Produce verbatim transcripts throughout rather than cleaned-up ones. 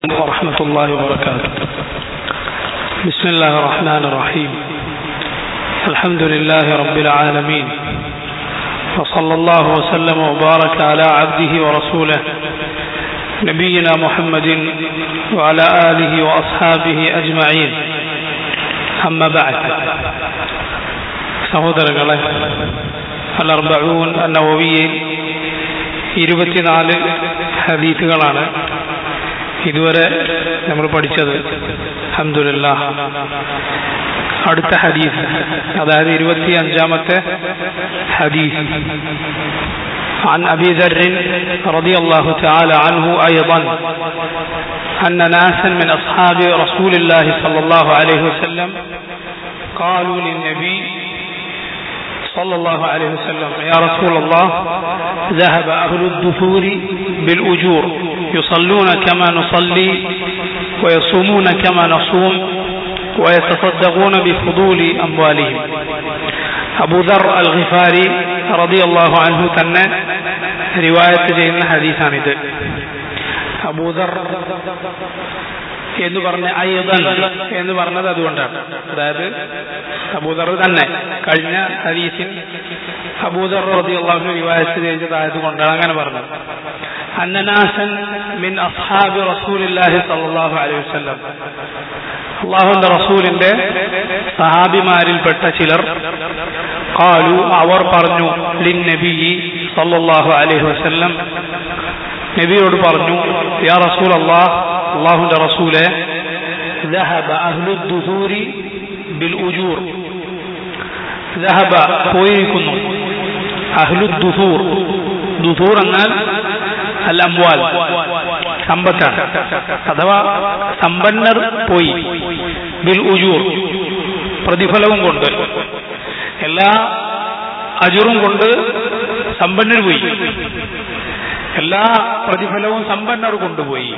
ورحمة الله وبركاته. بسم الله الرحمن الرحيم. الحمد لله رب العالمين، وصلى الله وسلم وبارك على عبده ورسوله نبينا محمد وعلى آله وأصحابه أجمعين. أما بعد. സഹോദരങ്ങളെ, അൽ അർബഊൻ അന്നവവിയിൽ ഇരുപത്തിനാല് ഹദീസുകളാണ് ഇതുവരെ നമ്മൾ പഠിച്ചത്. അൽഹംദുലില്ലാഹ്. അടുത്ത ഹദീസ്, അതായത് ഇരുപത്തി അഞ്ചാമത്തെ ഹദീസ്, عن أبي ذر رضي الله تعالى عنه أيضا أن ناسا من أصحاب رسول الله صلى الله عليه وسلم قالوا للنبي صلى الله عليه وسلم: يا رسول الله، ذهب أهل الدثور بالأجور يصلون كما نصلي ويصومون كما نصوم ويتصدقون بفضول أموالهم. أبو ذر الغفاري رضي الله عنه തന്നെ റിവായത്ത് ചെയ്യുന്ന ഹദീസാണിത്. അബൂ ദർ എന്ന് പറഞ്ഞ അയ്യദൻ എന്ന് പറഞ്ഞത് അതുകൊണ്ടാണ്, അതായത് അബൂ ദർ തന്നെ കഴിഞ്ഞ ഹദീസിൽ അബൂ ദർ റളിയല്ലാഹു അൻഹു റിവായത്ത് ചെയ്തതായത് കൊണ്ടാണ് അങ്ങനെ പറഞ്ഞത്. അന്നനാസൻ മിൻ അസ്ഹാബി റസൂലില്ലാഹി സ്വല്ലല്ലാഹു അലൈഹി വസല്ലം, അല്ലാഹുവിന്റെ റസൂലിന്റെ സഹാബിമാരിൽപ്പെട്ട ചിലർ, ഖാലു അവർ പറഞ്ഞു, ലിന്നബിയി സ്വല്ലല്ലാഹു അലൈഹി വസല്ലം, നബിയോട് പറഞ്ഞു, യാ റസൂലല്ലാഹ്, അല്ലാഹുവിന്റെ റസൂലേ, ദഹബ അഹ്ലുദ് ദുസൂരി ബിൽ ഉജൂർ, ദഹബ പോയിരിക്കുന്നു, അഹ്ലുദ് ദുസൂർ, ദുസൂർ എന്നാൽ അൽ അംവാൽ സമ്പത്താണ്, അഥവാ സമ്പന്നർ പോയി, ബിൽ ഉജൂർ പ്രതിഫലവും കൊണ്ട്, എല്ലാ അജുറും കൊണ്ട് സമ്പന്നർ പോയി, എല്ലാ പ്രതിഫലവും സമ്പന്നർ കൊണ്ടുപോയി.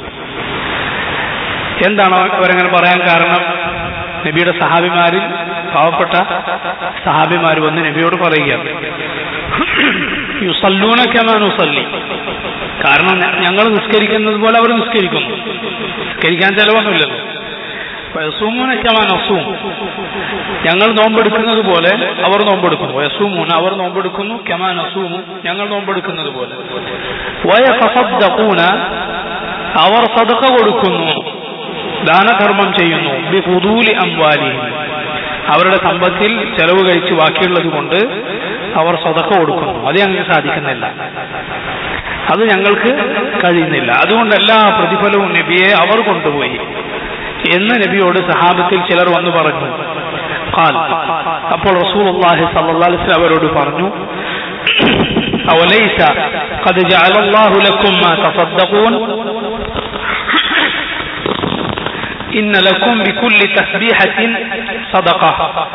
എന്താണ് അവരങ്ങനെ പറയാൻ കാരണം? നബിയുടെ സഹാബിമാരിൽ പാവപ്പെട്ട സഹാബിമാർ വന്ന് നബിയോട് പറയുകയാണ്, യുസല്ലൂന കമാ നുസല്ലി, കാരണം ഞങ്ങൾ നിസ്കരിക്കുന്നത് പോലെ അവർ നിസ്കരിക്കുന്നു, നിസ്കരിക്കാൻ ചെലവൊന്നുമില്ലല്ലോ. വയസൂമൂന കമാ നസൂം, ഞങ്ങൾ നോമ്പെടുക്കുന്നത് പോലെ അവർ നോമ്പെടുക്കുന്നു. വയസൂമൂന, അവർ നോമ്പെടുക്കുന്നു. കമാ നസൂമു, ഞങ്ങൾ നോമ്പെടുക്കുന്നത് പോലെ. വയതസദ്ദഖൂന, അവർ സദഖ കൊടുക്കുന്നു, ദാനധർമ്മം ചെയ്യുന്നു. ബിഫുദൂലി അംവാലിഹിം, അവരുടെ സമ്പത്തിൽ ചെലവ് കഴിച്ച് ബാക്കിയുള്ളത് കൊണ്ട് അവർ സദഖ കൊടുക്കുന്നു. അത് ഞങ്ങൾക്ക് സാധിക്കുന്നില്ല, അത് ഞങ്ങൾക്ക് കഴിയുന്നില്ല, അതുകൊണ്ട് എല്ലാ പ്രതിഫലവും നബിയെ അവർ കൊണ്ടുപോയി എന്ന് നബിയോട് സഹാബത്തിൽ ചിലർ വന്നു പറഞ്ഞു. ഖാൽ, അപ്പോൾ റസൂലുള്ളാഹി സ്വല്ലല്ലാഹു അലൈഹി വസല്ലം അവരോട് പറഞ്ഞു, അവലൈസ ഖദ് ജഅലല്ലാഹു ലക്കും മാ തസദ്ദഖൂൻ إن لكم بكل تسبيحة صدقة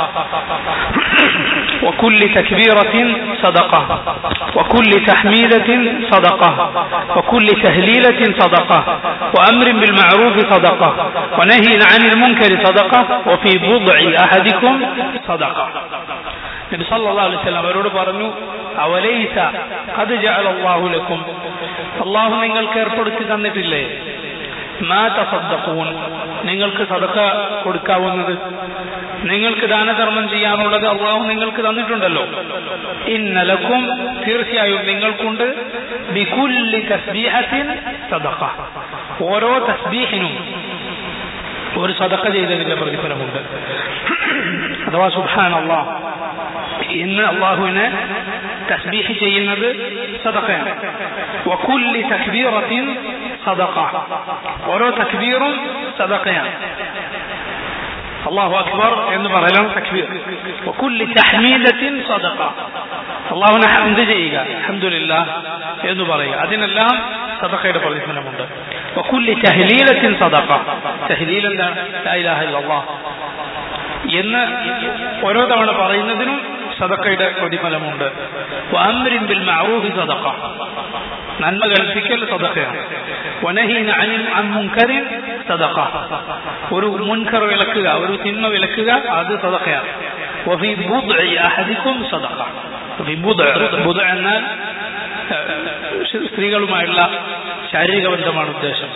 وكل تكبيرة صدقة وكل تحميدة صدقة وكل تهليلة صدقة وأمر بالمعروف صدقة ونهي عن المنكر صدقة وفي بضع أحدكم صدقة. നബി സല്ലല്ലാഹു അലൈഹി വസല്ലം അവരോട് പറഞ്ഞു, അവലൈസ ഖദ് ജഅലല്ലാഹു ലക്കും, അല്ലാഹു നിങ്ങൾക്ക് ഏർപ്പെടുത്തി തന്നിട്ടില്ലേ, മാ തസദ്ദഖൂൻ, നിങ്ങൾക്ക് സദഖ കൊടുക്കാവുന്നത്, നിങ്ങൾക്ക് ദാനധർമ്മം ചെയ്യാനുള്ളത് അല്ലാഹു നിങ്ങൾക്ക് തന്നിട്ടുണ്ടല്ലോ. ഇന്ന ലക്കും, തീർച്ചയായും നിങ്ങൾക്കുണ്ട്, ബികുല്ലി തസ്ബീഹത്തിൻ സദഖ, ഓരോ തസ്ബീഹിനും ഒരു സദഖ ചെയ്തതിന്റെ പ്രതിഫലമുണ്ട്. അഥവാ സുബ്ഹാനല്ലാഹ് എന്ന് അല്ലാഹുവിനെ തസ്ബീഹ് ചെയ്യുന്നത് സദഖയാണ്. വകുല്ലി തക്ബീറത്തിൻ സദഖ, ഓരോ തക്ബീറും സദഖയാണ്. അല്ലാഹു അക്ബർ എന്ന് പറയലാണ് തക്ബീർ. വകുല്ലി തഹ്മീദത്തിൻ സദഖ, അല്ലാഹുവിനെ ഹംദ് ചെയ്യുക, അൽഹംദുലില്ലാഹ് എന്ന് പറയുക, അതിനെല്ലാം സദഖയുടെ പ്രതിഫലമുണ്ട്. വകുല്ലി തഹ്ലീലത്തിൻ സദഖ, തഹ്ലീൽ എന്താണ്? ലാ ഇലാഹ ഇല്ലല്ലാഹ് എന്ന് ഓരോ തവണ പറയുന്നതിനും സദഖയുടെ പ്രതിഫലമുണ്ട്. വഅംരിൻ ബിൽ മഅറൂഫി സദഖ, നന്മ കൽപ്പിക്കൽ സദഖയാണ്. വനഹീന അൻ മുൻകറിൻ സദഖ, ഒരു മുൻകർ വിലക്കുക, ഒരു തിന്മ വിലക്കുക, അത് സദഖയാണ്. വഫീ ബുദ്ഇ അഹദികും സദഖ, വഫീ ബുദ്ഇ, ബുദ്ഇ എന്നാൽ സ്ത്രീകളുമായുള്ള ശാരീരിക ബന്ധമാണ് ഉദ്ദേശം.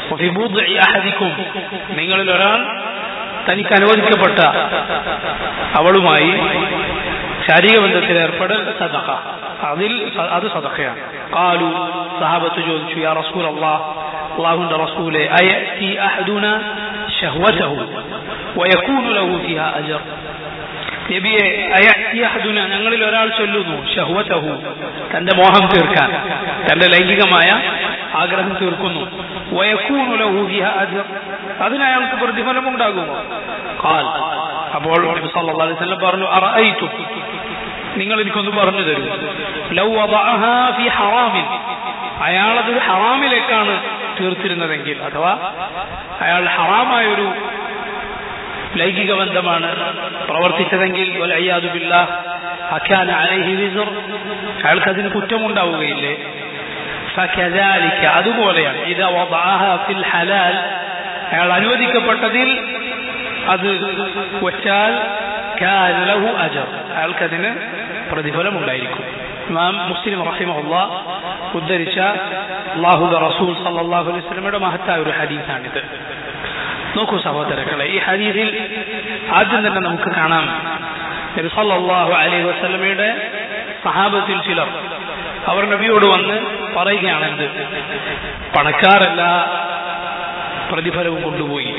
വഫി ബുദ്ഇ അഹദിക്കും, നിങ്ങളിൽ ഒരാൾ തനിക്ക് അനുവദിക്കപ്പെട്ട അവളുമായി ശാരീരിക ബന്ധത്തിൽ ഏർപ്പെടൽ സദഖ, അതിൽ അത് സദഖയാണ്. ഖാലു, സഹാബത്ത് ചോദിച്ചു, യാ റസൂലല്ലാഹ്, അല്ലാഹുവിന്റെ റസൂലേ, അയതി അഹദുനാ ശഹ്വതഹു വയകൂനു ലഹു ഫിഹാ അജ്ർ. നബിയെ, അയതി അഹദുന, ഞങ്ങളിൽ ഒരാൾ ചൊല്ലുന്നു, ശഹ്വതഹു, തന്റെ മോഹം തീർക്കാൻ, തന്റെ ലൈംഗികമായ ആഗ്രഹം തീർക്കുന്നു, വയകൂനു ലഹു ഫിഹാ അജ്ർ, അതിന് അയാൾക്ക് പ്രതിഫലം ഉണ്ടാകുമോ? ഖാൽ, അപ്പോൾ നബി സല്ലല്ലാഹു അലൈഹി വസല്ലം പറഞ്ഞു, അറഅയ്തു, നിങ്ങൾ എനിക്കൊന്ന് പറഞ്ഞു തരൂ, ലൗ വദഅഹാ ഫി ഹറാമിൻ, അയാളത് ഹറാമിലേക്കാണ് തീർത്തിരുന്നതെങ്കിൽ, അഥവാ അയാൾ ഹറാമായൊരു ലൈംഗിക ബന്ധമാണ് പ്രവർത്തിച്ചതെങ്കിൽ, വൽഇയാദു ബില്ലാഹ്, അകാന അലൈഹി വിസ്ർ, അയാൾക്ക് അതിന് കുറ്റമുണ്ടാവുകയില്ലേ? ഫകദാലിക, അതുപോലെയാണ്, ഇദാ വദഅഹാ ഫിൽ ഹലാൽ, അയാൾ അനുവദിക്കപ്പെട്ടതിൽ അത് വച്ചാൽ കാന ലഹു അജ്ർ, അയാൾക്കതിന് പ്രതിഫലം ഉണ്ടായിരിക്കും. ഇമാം മുസ്ലിം റഹിമഹുല്ലാഹ് ഉദ്ധരിച്ച അല്ലാഹുവിന്റെ റസൂൽ സല്ലല്ലാഹു അലൈഹി വസല്ലമയുടെ മഹത്തായ ഒരു ഹദീസാണിത്. നോക്കൂ സഹോദരങ്ങളെ, ഈ ഹദീസിൽ ആദ്യം തന്നെ നമുക്ക് കാണാം, നബി സല്ലല്ലാഹു അലൈഹി വസല്ലമയുടെ സഹാബത്തിൽ ചിലർ അവർ നബിയോട് വന്ന് പറയുകയാണ്, എന്ത്, പണക്കാരല്ല പ്രതിഫലവും കൊണ്ടുപോയി,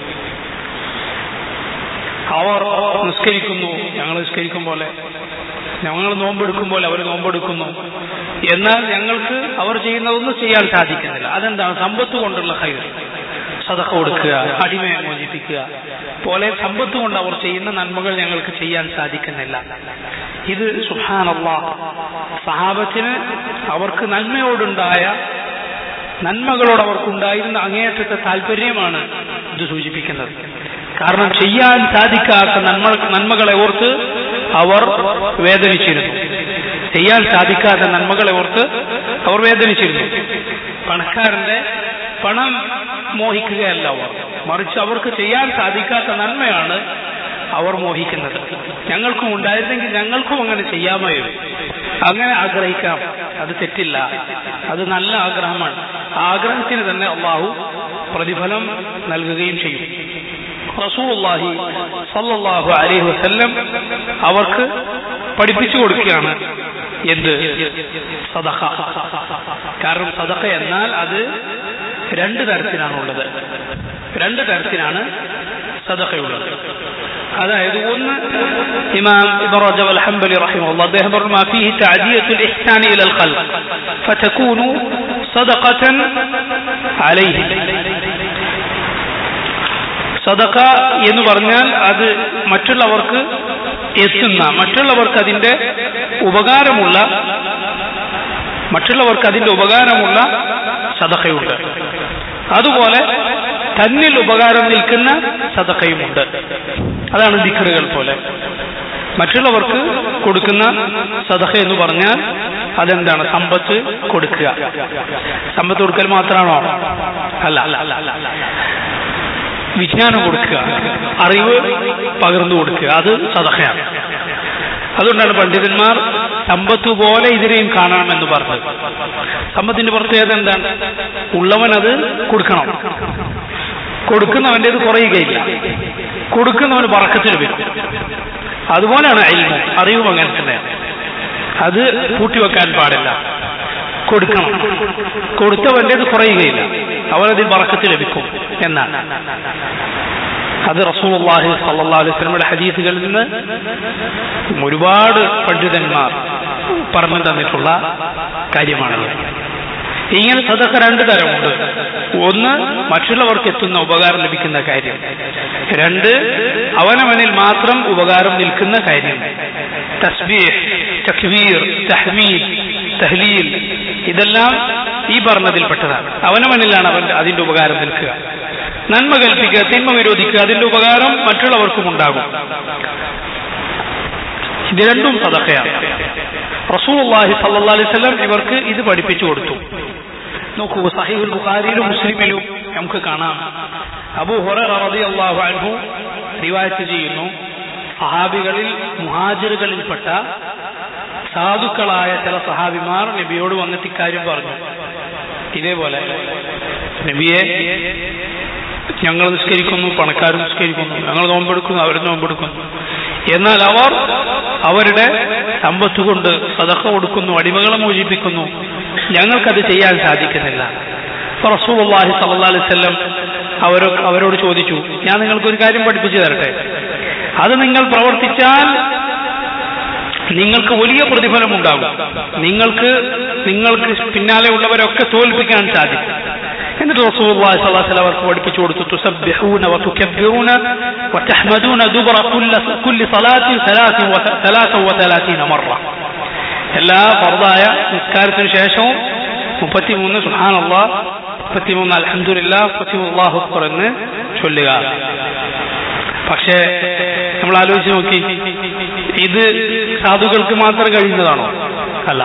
അവർ നിസ്കരിക്കുന്നു, ഞങ്ങൾ നിസ്കരിക്കും പോലെ, ഞങ്ങൾ നോമ്പെടുക്കും പോലെ അവർ നോമ്പെടുക്കുന്നു, എന്നാൽ ഞങ്ങൾക്ക് അവർ ചെയ്യുന്നതൊന്നും ചെയ്യാൻ സാധിക്കുന്നില്ല. അതെന്താണ്? സമ്പത്ത് കൊണ്ടുള്ള ഖൈർ, സദഖ കൊടുക്കുക, അടിമയെ മോചിപ്പിക്കുക പോലെ സമ്പത്ത് കൊണ്ട് അവർ ചെയ്യുന്ന നന്മകൾ ഞങ്ങൾക്ക് ചെയ്യാൻ സാധിക്കുന്നില്ല. ഇത് സുബ്ഹാനല്ലാഹ്, സഹാബത്തിന് അവർക്ക് നന്മയോടുണ്ടായ നന്മകളോട് അവർക്കുണ്ടായിരുന്ന അങ്ങേയറ്റത്തെ താല്പര്യമാണ് ഇത് സൂചിപ്പിക്കുന്നത്. കാരണം ചെയ്യാൻ സാധിക്കാത്ത നന്മ നന്മകളെ ഓർത്ത് അവർ വേദനിച്ചിരുന്നു, ചെയ്യാൻ സാധിക്കാത്ത നന്മകളെ ഓർത്ത് അവർ വേദനിച്ചിരുന്നു. പണക്കാരന്റെ പണം മോഹിക്കുകയല്ല അവർ, മറിച്ച് അവർക്ക് ചെയ്യാൻ സാധിക്കാത്ത നന്മയാണ് അവർ മോഹിക്കുന്നത്. ഞങ്ങൾക്കും ഉണ്ടായിരുന്നെങ്കിൽ ഞങ്ങൾക്കും അങ്ങനെ ചെയ്യാമായിരുന്നു, അങ്ങനെ ആഗ്രഹിക്കാം, അത് തെറ്റില്ല, അത് നല്ല ആഗ്രഹമാണ്. ആ ആഗ്രഹത്തിന് തന്നെ അല്ലാഹു പ്രതിഫലം നൽകുകയും ചെയ്യും. റസൂലുള്ളാഹി സ്വല്ലല്ലാഹു അലൈഹി വസല്ലം അവർക്ക് പഠിപ്പിച്ചു കൊടുക്കുകയാണ് എന്ത്? സദഖ. കാരണം സദഖ എന്നാൽ അത് രണ്ട് തരത്തിലാണുള്ളത്, രണ്ട് തരത്തിലാണ് സദഖയുള്ളത്. അതായത് ഒന്ന്, ഇമാം ഇബ്നു റജബ് അൽ ഹംബലി റഹിമഹുല്ലാഹ് അദ്ദേഹം പറഞ്ഞു, മാ ഫീഹി തഅദിയത്തുൽ ഇഹ്സാനി ഇലൽ ഖൽഖ് ഫതകൂനു സദഖതൻ അലൈഹി. സദഖ എന്ന് പറഞ്ഞാൽ അത് മറ്റുള്ളവർക്ക് എത്തുന്ന, മറ്റുള്ളവർക്ക് അതിന്റെ ഉപകാരമുള്ള മറ്റുള്ളവർക്ക് അതിന്റെ ഉപകാരമുള്ള സദഖയുണ്ട്. അതുപോലെ തന്നിൽ ഉപകാരം നിൽക്കുന്ന സദഖയുമുണ്ട്. അതാണ് ദിക്റുകൾ പോലെ. മറ്റുള്ളവർക്ക് കൊടുക്കുന്ന സദഖ എന്ന് പറഞ്ഞാൽ അതെന്താണ്? സമ്പത്ത് കൊടുക്കുക. സമ്പത്ത് കൊടുക്കൽ മാത്രമാണോ? അല്ല. വിജ്ഞാനം കൊടുക്കുക, അറിവ് പകർന്നു കൊടുക്കുക, അത് സദഖയാണ്. അതുകൊണ്ടാണ് പണ്ഡിതന്മാർ സമ്പത്ത് പോലെ ഇതിനെയും കാണണമെന്ന് പറഞ്ഞത്. സമ്പത്തിന്റെ പ്രത്യേകത എന്താണ്? ഉള്ളവൻ അത് കൊടുക്കണം, കൊടുക്കുന്നവൻ്റെത് കുറയുകയില്ല, കൊടുക്കുന്നവന് ബറക്കത്ത് ലഭിക്കും. അതുപോലെയാണ് ഇൽമും അറിവും അങ്ങനെ തന്നെ. അത് പൂട്ടിവെക്കാൻ പാടില്ല, കൊടുക്കണം, കൊടുത്തവൻ്റെത് കുറയുകയില്ല, അവനതിൽ ബറക്കത്ത് ലഭിക്കും എന്നാണ്. അത് റസൂലുള്ളാഹി സ്വല്ലല്ലാഹു അലൈഹി വസല്ലമയുടെ ഹദീസുകളിൽ നിന്ന് ഒരുപാട് പണ്ഡിതന്മാർ പറഞ്ഞു തന്നിട്ടുള്ള കാര്യമാണത്. ഇങ്ങനെ സദഖ രണ്ട് തരമുണ്ട്. ഒന്ന്, മറ്റുള്ളവർക്ക് എത്തുന്ന ഉപകാരം ലഭിക്കുന്ന കാര്യം. രണ്ട്, അവനവനിൽ മാത്രം ഉപകാരം നിൽക്കുന്ന കാര്യം. തസ്ബീഹ്, തക്ബീർ, തഹ്മീദ്, തഹ്ലീൽ ഇതെല്ലാം ഈ പറഞ്ഞതിൽപ്പെട്ടതാണ്. അവനവനിലാണ് അവൻ അതിന്റെ ഉപകാരം നിൽക്കുക. നന്മ കൽപ്പിക്കുക, തിന്മ വിരോധിക്കുക, അതിന്റെ ഉപകാരം മറ്റുള്ളവർക്കും ഉണ്ടാകും. ഇത് രണ്ടും സദഖയാണ്. റസൂലുള്ളാഹി സ്വല്ലല്ലാഹു അലൈഹി വസല്ലം ഇവർക്ക് ഇത് പഠിപ്പിച്ചു കൊടുത്തു. നോക്കൂ, സഹീഹുൽ ബുഖാരിയിലും മുസ്ലിമിലും നമുക്ക് കാണാം, അബൂ ഹുറൈറ റളിയല്ലാഹു അൻഹു റിവായത്ത് ചെയ്യുന്നു, സഹാബികളിൽ മുഹാജിറുകളിൽപ്പെട്ട സാധുക്കളായ ചില സഹാബിമാർ നബിയോട് വന്നിട്ട് ഇക്കാര്യം പറഞ്ഞു. ഇതേപോലെ നബിയെ, ഞങ്ങൾ നിസ്കരിക്കുന്നു, പണക്കാരും നിസ്കരിക്കുന്നു, ഞങ്ങൾ നോമ്പെടുക്കുന്നു, അവർ നോമ്പെടുക്കുന്നു, എന്നാൽ അവർ അവരുടെ സമ്പത്ത് കൊണ്ട് സദഖ കൊടുക്കുന്നു, അടിമകളെ മോചിപ്പിക്കുന്നു, ഞങ്ങൾക്കത് ചെയ്യാൻ സാധിക്കുന്നില്ല. റസൂലുള്ളാഹി സ്വല്ലല്ലാഹു അലൈഹി വസല്ലം അവരോ അവരോട് ചോദിച്ചു, ഞാൻ നിങ്ങൾക്കൊരു കാര്യം പഠിപ്പിച്ചു തരട്ടെ, അത് നിങ്ങൾ പ്രവർത്തിച്ചാൽ നിങ്ങൾക്ക് വലിയ പ്രതിഫലമുണ്ടാകും, നിങ്ങൾക്ക് നിങ്ങൾക്ക് പിന്നാലെ ഉള്ളവരൊക്കെ തോൽപ്പിക്കാൻ സാധിക്കും. എന്നിട്ട് റസൂലുള്ളാഹി സ്വല്ലല്ലാഹു അലൈഹി വസല്ലം അവർക്ക് പഠിപ്പിച്ചു കൊടുത്തു, തുസബ്ബിഹൂന വതുകബ്ബിറൂന വതഹ്മദൂന ദുബറ കുല്ല കുല്ലി സ്വലാത്തിൻ സലാസ വസലാസീന മറ. എല്ലാ ഫർദായ നിസ്കാരത്തിന് ശേഷവും മുപ്പത്തിമൂന്ന് സുബ്ഹാനല്ലാഹ്, മുപ്പത്തിമൂന്ന് അൽഹംദുലില്ലാഹ്, മുപ്പത്തിമൂന്ന് അല്ലാഹു അക്ബർ എന്ന് ചൊല്ലുക. പക്ഷേ നമ്മൾ ആലോചിച്ച് നോക്കി, ഇത് സാധുക്കൾക്ക് മാത്രം കഴിയുന്നതാണോ? അല്ല.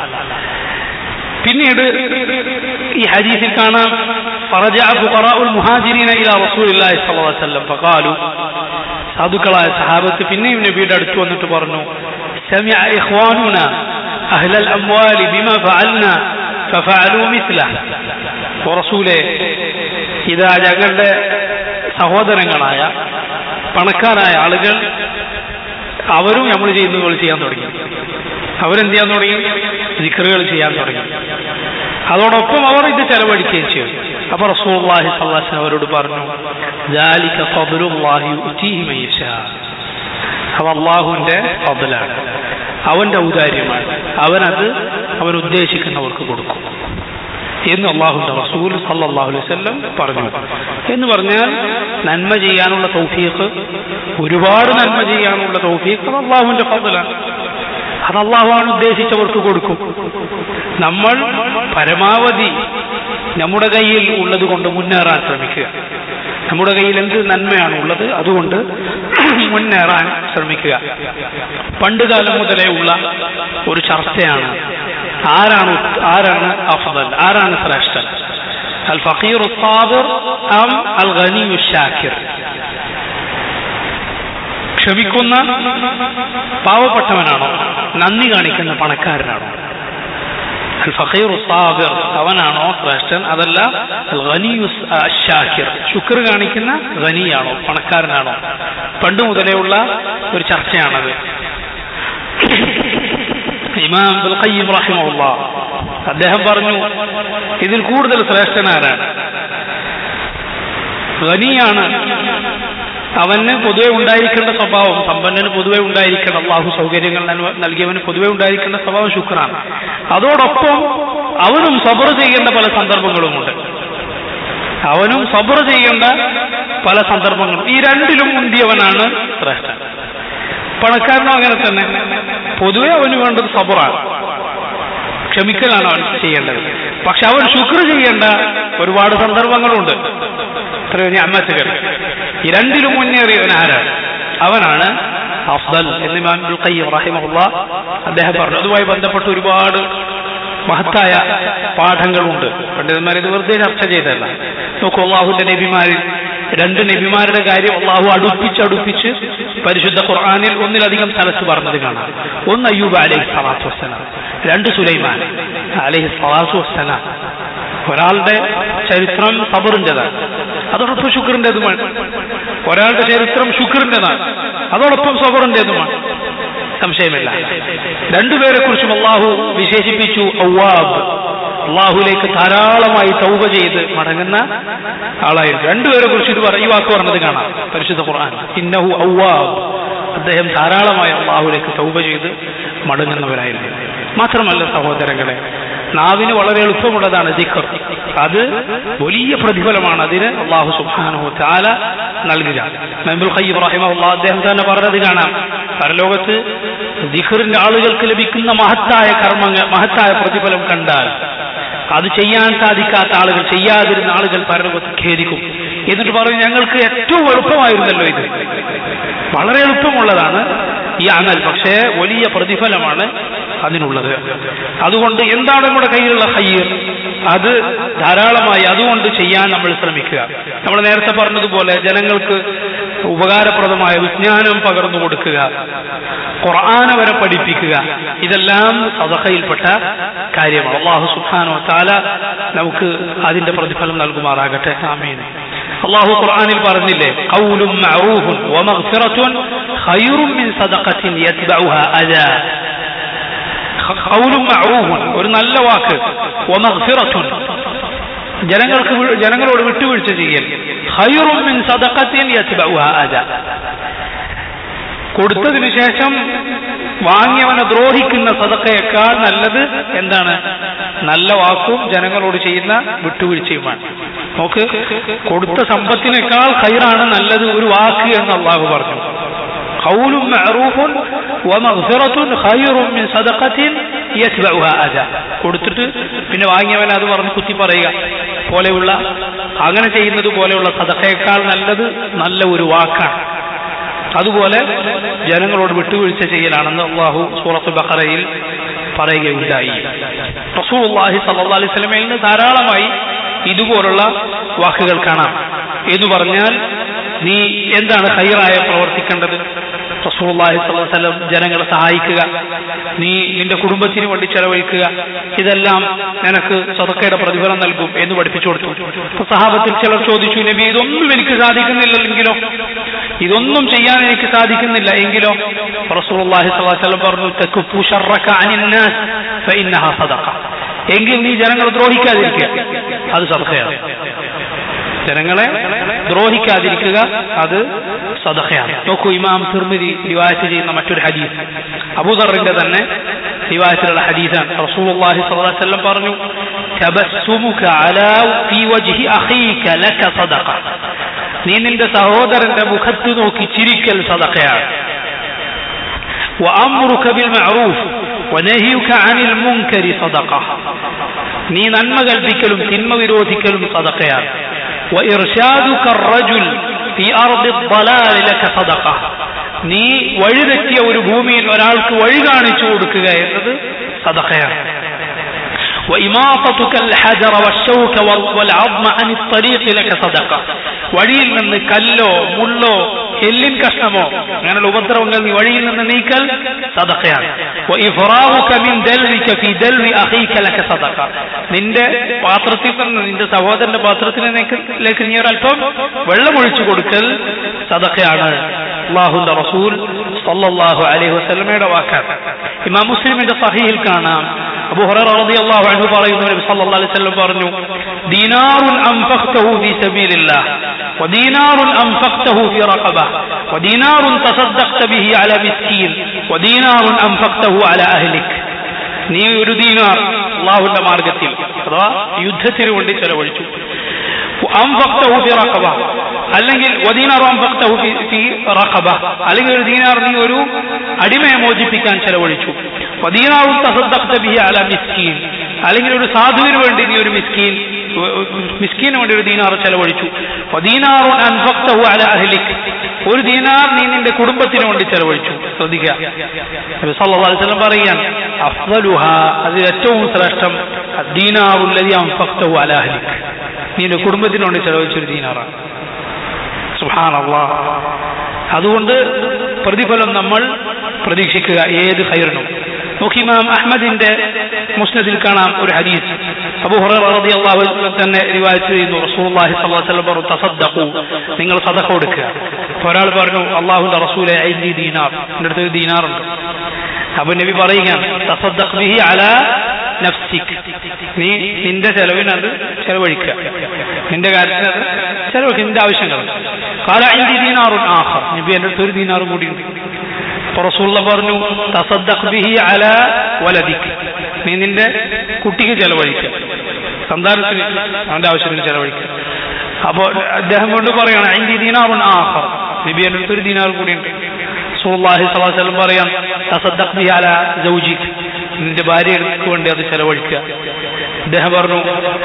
പിന്നീട് ഈ ഹദീസിൽ കാണാം, ഫറജഅ ഫുഖറാഉൽ മുഹാജിരീന ഇലാ റസൂലില്ലാഹി സ്വല്ലല്ലാഹു അലൈഹി വസല്ലം ഫഖാലു, സാധുക്കളായ സഹാബത്ത് പിന്നെയും നബിയുടെ അടുത്ത് വന്നിട്ട് പറഞ്ഞു, സമിഅ ഇഖ്വാനുന അഹ്ലൽ അംവാലി ബിമാ ഫഅൽനാ ഫഫഅലു മിസ്ലഹ. റസൂലേ, ഇതാ ഞങ്ങളുടെ സഹോദരങ്ങളായ പണക്കാരായ ആളുകൾ അവരും നമ്മൾ ചെയ്യുന്നത് പോലെ ചെയ്യാൻ തുടങ്ങി. അവരെന്ത് ചെയ്യാൻ തുടങ്ങി? ദിക്റുകൾ ചെയ്യാൻ തുടങ്ങി. അതോടൊപ്പം അവർ ഇത് ചെലവഴിക്കുകയും ചെയ്യും. അപ്പൊ റസൂലുള്ളാഹി സ്വല്ലല്ലാഹു അലൈഹി വസല്ലം അവരോട് പറഞ്ഞു, ദാലിക ഫദ്ലുല്ലാഹി യുഅ്തീഹി മൻ യശാ. അത് അല്ലാഹുവിന്റെ ഫദ്ലാണ്, അവന്റെ ഔദാര്യമാണ്, അവനത് അവൻ ഉദ്ദേശിക്കുന്നവർക്ക് കൊടുക്കും എന്ന് അല്ലാഹുവിന്റെ റസൂൽ സല്ലല്ലാഹു അലൈഹി വസല്ലം പറഞ്ഞു. എന്ന് പറഞ്ഞാൽ നന്മ ചെയ്യാനുള്ള തൗഫീഖ്, ഒരുപാട് നന്മ ചെയ്യാനുള്ള തൗഫീഖ് അത് അല്ലാഹുവിന്റെ ഫദ്ലാണ്. അത് അല്ലാഹുവാണ് ഉദ്ദേശിച്ചവർക്ക് കൊടുക്കും. നമ്മൾ പരമാവധി നമ്മുടെ കയ്യിൽ ഉള്ളത് കൊണ്ട് മുന്നേറാൻ ശ്രമിക്കുക. നമ്മുടെ കയ്യിൽ എന്ത് നന്മയാണ് ഉള്ളത് അതുകൊണ്ട് മുന്നേറാൻ ശ്രമിക്കുക. പണ്ടുകാലം മുതലേ ഉള്ള ഒരു ചർച്ചയാണ്, ആരാണ് ആരാണ് അഫ്ദൽ, ആരാണ് ശ്രേഷ്ഠൻ, അൽ ഫഖീറു സാബിർ അം അൽ ഗനിയു ശാകിർ. ക്ഷമിക്കുന്ന പാവപ്പെട്ടവനാണോ, നന്ദി കാണിക്കുന്ന പണക്കാരനാണോ? അൽ ഫഖീറു സാബിർ, അവനാണോ ശ്രേഷ്ഠൻ? അതല്ല അൽ ഗനിയു ശാകിർ, ശുക്ർ കാണിക്കുന്ന ഗനിയാണോ, പണക്കാരനാണോ? പണ്ട് മുതലേ ഉള്ള ഒരു ചർച്ചയാണത്. ഇമാം ഇബ്നുൽ ഖയ്യിം റഹിമഹുല്ലാഹ് അദ്ദേഹം പറഞ്ഞു, ഇതിൽ കൂടുതൽ ശ്രേഷ്ഠനാരാണ്? ഗനിയാണ്, അവന് പൊതുവെ ഉണ്ടായിരിക്കേണ്ട സ്വഭാവം, സമ്പന്നന് പൊതുവെ ഉണ്ടായിരിക്കേണ്ട, അള്ളാഹു സൗകര്യങ്ങൾ നൽകിയവന് പൊതുവെ ഉണ്ടായിരിക്കേണ്ട സ്വഭാവം ശുക്റാണ്. അതോടൊപ്പം അവനും സബർ ചെയ്യേണ്ട പല സന്ദർഭങ്ങളുമുണ്ട്, അവനും സബർ ചെയ്യേണ്ട പല സന്ദർഭങ്ങളും. ഈ രണ്ടിലും മുന്തിയവനാണ് ശ്രേഷ്ഠൻ. പണക്കാരനും അങ്ങനെ തന്നെ, പൊതുവെ അവന് വേണ്ടത് സബറാണ്, ക്ഷമിക്കലാണ് അവൻ ചെയ്യേണ്ടത്. പക്ഷെ അവൻ ശുക്ർ ചെയ്യേണ്ട ഒരുപാട് സന്ദർഭങ്ങളുണ്ട്, എത്രയോ നിഅമത്തുകൾ. ഈ രണ്ടിലും മുന്നേറിയവൻ ആരാണ്? അവനാണ് അഫ്ദൽ എന്ന് ഇമാം ഇബ്നുൽ ഖയ്യിം റഹിമഹുല്ലാഹ് അദ്ദേഹം പറഞ്ഞു. അതുമായി ബന്ധപ്പെട്ട് ഒരുപാട് മഹത്തായ പാഠങ്ങളുണ്ട്. പണ്ഡിതന്മാർ ഇത് വെറുതെ ചർച്ച ചെയ്തല്ല. നോക്കൂ, അള്ളാഹുവിന്റെ നബിമാരിൽ രണ്ട് നബിമാരുടെ കാര്യം അള്ളാഹു അടുപ്പിച്ചടുപ്പിച്ച് പരിശുദ്ധ ഖുർആനിൽ ഒന്നിലധികം സ്ഥലത്ത് പറഞ്ഞത് കാണാം. ഒന്ന് അയ്യൂബ് അലൈഹി സ്വലാത്തു വസ്സലാം, രണ്ട് സുലൈമാൻ അലൈഹി സ്വലാത്തു വസ്സലാം. ഒരാളുടെ ചരിത്രം സബറിൻ്റെതാണ്, അതോടൊപ്പം ശുക്റിൻ്റെതുമാണ്. ഒരാളുടെ ചരിത്രം ശുക്റിൻ്റെതാണ്, അതോടൊപ്പം സബറിൻ്റെതുമാണ്, സംശയമില്ല. രണ്ടുപേരെ കുറിച്ചും അള്ളാഹു വിശേഷിപ്പിച്ചു അവ്വാബ്, അള്ളാഹുലേക്ക് ധാരാളമായി തൗബ ചെയ്ത് മടങ്ങുന്ന ആളായിരുന്നു. രണ്ടുപേരെ കുറിച്ച് ഇത് ഈ വാക്ക് പറഞ്ഞത് കാണാം പരിശുദ്ധ ഖുർആൻ, ഇന്നഹു അവ്വാബ്, അദ്ദേഹം ധാരാളമായി അള്ളാഹുലേക്ക് തൗബ ചെയ്ത് മടങ്ങുന്നവരായിരുന്നു. മാത്രമല്ല സഹോദരങ്ങളെ, നാവിന് വളരെ എളുപ്പമുള്ളതാണ് ദിക്ർ, അത് വലിയ പ്രതിഫലമാണ് അതിന് അള്ളാഹു സുബ്ഹാനഹു വ തആല നൽകുക. ഇബ്നുൽ ഖയ്യിം റഹിമഹുല്ലാഹ് അദ്ദേഹം തന്നെ പറഞ്ഞത് കാണാം, പരലോകത്ത് ദിക്റിന്റെ ആളുകൾക്ക് ലഭിക്കുന്ന മഹത്തായ കർമ്മങ്ങൾ, മഹത്തായ പ്രതിഫലം കണ്ടാൽ അത് ചെയ്യാൻ സാധിക്കാത്ത ആളുകൾ, ചെയ്യാതിരുന്ന ആളുകൾ പരലോകത്ത് ഖേദിക്കും. എന്നിട്ട് പറയും, ഞങ്ങൾക്ക് ഏറ്റവും എളുപ്പമായിരുന്നല്ലോ ഇത്, വളരെ എളുപ്പമുള്ളതാണ് ഈ അമൽ, പക്ഷേ വലിയ പ്രതിഫലമാണ് അതിനുള്ളത്. അതുകൊണ്ട് എന്താണ് നമ്മുടെ കയ്യിലുള്ള ഖൈർ, അത് ധാരാളമായി അതുകൊണ്ട് ചെയ്യാൻ നമ്മൾ ശ്രമിക്കുക. നമ്മൾ നേരത്തെ പറഞ്ഞതുപോലെ ജനങ്ങൾക്ക് ഉപകാരപ്രദമായ വിജ്ഞാനം പകർന്നു കൊടുക്കുക, ഖുർആൻ വരെ പഠിപ്പിക്കുക, ഇതെല്ലാം സദഖയിൽപ്പെട്ട കാര്യമാണ്. അല്ലാഹു സുബ്ഹാനഹു വ തആല നമുക്ക് അതിന്റെ പ്രതിഫലം നൽകുമാറാകട്ടെ. ആമീൻ. അല്ലാഹു ഖുർആനിൽ പറഞ്ഞില്ലേ, ഖൗലുൻ മഅറൂഫുൻ വമഗ്ഫിറത്തുൻ ഖൈറുൻ മിൻ സദഖത്തിൻ യത്ബഉഹാ അദാ. ഖൗലുൻ മഅറൂഫുൻ, ഒരു നല്ല വാക്ക്, വമഗ്ഫിറത്തുൻ, ജനങ്ങൾക്ക് ജനങ്ങളോട് വിട്ടുവീഴ്ച ചെയ്യൽ, ഖൈറുൻ മിൻ സദഖത്തിൻ യത്ബഉഹാ അദാ. കൊടുത്തതിനു ശേഷം വാങ്ങിയവനെ ദ്രോഹിക്കുന്ന സദഖയേക്കാൾ നല്ലത് എന്താണ്? നല്ല വാക്കും ജനങ്ങളോട് ചെയ്യുന്ന വിട്ടുവീഴ്ചയുമാണ്. നോക്ക്, കൊടുത്ത സമ്പത്തിനേക്കാൾ ഖൈറാണ് നല്ലത് ഒരു വാക്ക് എന്ന് അല്ലാഹു പറഞ്ഞു. ഖൗലുൻ മഅറൂഫുൻ വമഗ്ഫിറത്തുൻ ഖൈറുൻ മിൻ സദഖത്തിൻ യത്ബഉഹാ അദാ. കൊടുത്തിട്ട് പിന്നെ വാങ്ങിയവൻ അത് പറഞ്ഞ് കുത്തി പറയുക പോലെയുള്ള, അങ്ങനെ ചെയ്യുന്നത് പോലെയുള്ള സദഖയേക്കാൾ നല്ലത് നല്ല ഒരു വാക്കാണ്. അതുപോലെ ജനങ്ങളോട് വിട്ടുവീഴ്ച ചെയ്യലാണെന്ന് അല്ലാഹു സൂറത്തുൽ ബഖറയിൽ പറയുകയുണ്ടായി. റസൂലുള്ളാഹി സ്വല്ലല്ലാഹു അലൈഹി വസല്ലമയിൽ നിന്ന് ധാരാളമായി ഇതുപോലുള്ള വാക്കുകൾ കാണാം. എന്ന് പറഞ്ഞാൽ നീ എന്താണ് ഖൈറായ പ്രവർത്തിക്കേണ്ടത്? റസൂലുള്ളാഹി സ്വല്ലല്ലാഹു അലൈഹി വസല്ലം ജനങ്ങളെ സഹായിക്കുക, നീ നിന്റെ കുടുംബത്തിന് വേണ്ടി ചെലവഴിക്കുക, ഇതെല്ലാം നിനക്ക് സദഖയുടെ പ്രതിഫലം നൽകും എന്ന് പഠിപ്പിച്ചു കൊടുത്തു. അപ്പൊ സഹാബത്തിൽ ചിലർ ചോദിച്ചു, നബി ഇതൊന്നും എനിക്ക് സാധിക്കുന്നില്ലെങ്കിലോ, ഇതൊന്നും ചെയ്യാൻ എനിക്ക് സാധിക്കുന്നില്ല എങ്കിലോ? റസൂലുള്ളാഹി സ്വല്ലല്ലാഹു അലൈഹി വസല്ലം പറഞ്ഞു, തകുഫു ശർറക അനിൻ നാസ് ഫഇന്നഹാ സദഖ. എങ്കിൽ നീ ജനങ്ങളെ ദ്രോഹിക്കാതിരിക്കുക, അത് സദഖയാണ്. ജനങ്ങളെ ദ്രോഹിക്കാതിരിക്കുക, അത് സദഖയാണ്. നോക്കൂ, ഇമാം തിർമിദി റിവായത്ത് ചെയ്യുന്ന മറ്റൊരു ഹദീസ്, അബൂദറിന്റെ തന്നെ റിവായത്തിലുള്ള ഹദീസാണ്. റസൂലുള്ളാഹി സ്വല്ലല്ലാഹു അലൈഹി വസല്ലം പറഞ്ഞു, തബസ്സുമുക അലാ ഫീ വജ്ഹി അഖീക ലക സദഖ. നീ നിന്റെ സഹോദരന്റെ മുഖത്ത് നോക്കി ചിരിക്കൽ സദഖയാണ്. വഅംറുക ബിൽ മഅറൂഫ് വനഹ്യുക അനിൽ മുൻകരി സദഖ. നീ നന്മ കൽപ്പിക്കലും തിന്മ വിരോധിക്കലും സദഖയാണ്. വഇർശാദുക അർറജുൽ ഫീ അർദി الضلال ലക സദഖ. നീ വഴിതെറ്റിയ ഒരു ഭൂമിയിൽ ഒരാൾക്ക് വഴി കാണിച്ചു കൊടുക്കുക എന്നത് സദഖയാണ്. وإماطتك الحجر والشوك والعظم عن الطريق لك صدقة. വഴിയിൽ നിന്ന് കല്ലോ മുള്ളോ എല്ലിൻ കഷ്ണമോ അങ്ങനെയുള്ള ഉപദ്രവങ്ങൾ നീ വഴിയിൽ നിന്ന് നീക്കൽ സദഖയാണ്. وإفراغك من دلوك في دلو أخيك لك صدقة. നിന്റെ പാത്രത്തിൽ നിന്ന് നിന്റെ സഹോദരന്റെ പാത്രത്തിലേക്ക് നീ ഒരൽപ്പം വെള്ളമൊഴിച്ചു കൊടുക്കൽ സദഖയാണ്. അല്ലാഹുവിന്റെ റസൂൽ സല്ലല്ലാഹു അലൈഹി വസല്ലമയുടെ വാക്കാണ്. ഇമാം മുസ്ലിമിന്റെ സഹീഹിൽ കാണാം, അബൂ ഹുറൈറ റളിയല്ലാഹു അൻഹു പറയുന്നു, നബി സല്ലല്ലാഹു അലൈഹി വസല്ലം പറഞ്ഞു, ദീനാറുൻ അൻഫഖ്തഹു ഫീ സബീലില്ലാഹ് വദീനാറുൻ അൻഫഖ്തഹു ഫീ റഖബ വദീനാറുൻ തസദ്ദഖ്ത ബിഹി അലാ മിസ്കീൻ വദീനാറുൻ അൻഫഖ്തഹു അലാ അഹ്ലിക്. നീ ഒരു ദീനാർ അല്ലാഹുവിന്റെ മാർഗ്ഗത്തിൽ അഥവാ യുദ്ധത്തിന് വേണ്ടി ചെലവഴിച്ചു, അൻഫഖ്തഹു ഫീ റഖബ അല്ലെങ്കിൽ വദീനാറു അൻഫഖ്തഹു ഫീ റഖബ അല്ലെങ്കിൽ ഒരു ദീനാർ നീ ഒരു അടിമയെ മോചിപ്പിക്കാൻ ചെലവഴിച്ചു, വദീനാറുൻ തസദ്ദഖ്ത ബിഹി അലാ മിസ്കീൻ അല്ലെങ്കിൽ ഒരു സാധുവിന് വേണ്ടി നീ ഒരു മിസ്കീൻ മിസ്കീന് വേണ്ടി ഒരു ദീനാർ ചെലവഴിച്ചു, വദീനാറുൻ അൻഫഖ്തഹു അലാ അഹ്ലിക് ഒരു ദീനാർ നീ നിന്റെ കുടുംബത്തിന് വേണ്ടി ചെലവഴിച്ചു. ശ്രദ്ധിക്കുക, നബി സല്ലല്ലാഹു അലൈഹി വസല്ലം പറയുകയാണ്, അഫ്ളലുഹാ, അതിൽ ഏറ്റവും ശ്രേഷ്ഠം അദ്ദീനാറുൽ ലദീ അൻഫഖ്തഹു അലാ അഹ്ലിക്, നീ നിന്റെ കുടുംബത്തിന് വേണ്ടി ചെലവഴിച്ചൊരു ദീനാറാണ്. സുബ്ഹാനല്ലാഹ്. അതുകൊണ്ട് പ്രതിഫലം നമ്മൾ പ്രതീക്ഷിക്കുക ഏത് ഖൈറിനും. നോക്കി, ഇമാം അഹ്മദിന്റെ മുസ്നദിൽ കാണാം ഒരു ഹദീസ്, അബൂ ഹുറൈറ റളിയല്ലാഹു അൻഹു തന്നെ റിവായത്ത് ചെയ്യുന്നു, റസൂലുള്ളാഹി സ്വല്ലല്ലാഹു അലൈഹി വസല്ലം പറഞ്ഞു, തസദ്ദഖു, നിങ്ങൾ സദഖ കൊടുക്കുക. ഒരാൾ പറഞ്ഞു, അല്ലാഹുവിന്റെ റസൂലേ, ഐദി ദീനാർ, എൻ്റെ അടുത്ത് ഒരു ദീനാറുണ്ട്. അപ്പോൾ നബി പറയുകയാണ്, തസദ്ദഖ് ബിഹി അലാ നഫ്സിക്, നീ നിന്റെ ചെലവിന് അത് ചെലവഴിക്കുക, നിന്റെ കാര്യത്തിന് അത് ചെലവഴിക്കുക, നിന്റെ ആവശ്യങ്ങൾ. ഖാല ഐദി ദീനാറുൻ ആഖർ, നബി എൻ്റെ അടുത്ത് ഒരു ദീനാറും കൂടിയുണ്ട്. റസൂലുള്ളാഹി പറഞ്ഞു, തസദ്ദഖ് ബിഹി അലാ വലദിക്, നീ നിന്റെ കുട്ടിക്ക് ചെലവഴിക്കുക, സന്താനത്തിന് അവന്റെ ആവശ്യത്തിന് ചെലവഴിക്കുക. അപ്പോൾ അദ്ദേഹം കൊണ്ട് പറയാണ്, ഐദി ദീനാറുൻ ആഖർ, നബി എൻ്റെ അടുത്ത് ഒരു ദീനാർ കൂടിയുണ്ട്. റസൂലുള്ളാഹി സ്വല്ലല്ലാഹു അലൈഹി വസല്ലം പറയാം, തസദ്ദഖ് ബിഹി അലാ സൗജിക്, നിന്റെ ഭാര്യക്ക് വേണ്ടി അത് ചെലവഴിക്കുക. അദ്ദേഹം പറഞ്ഞു,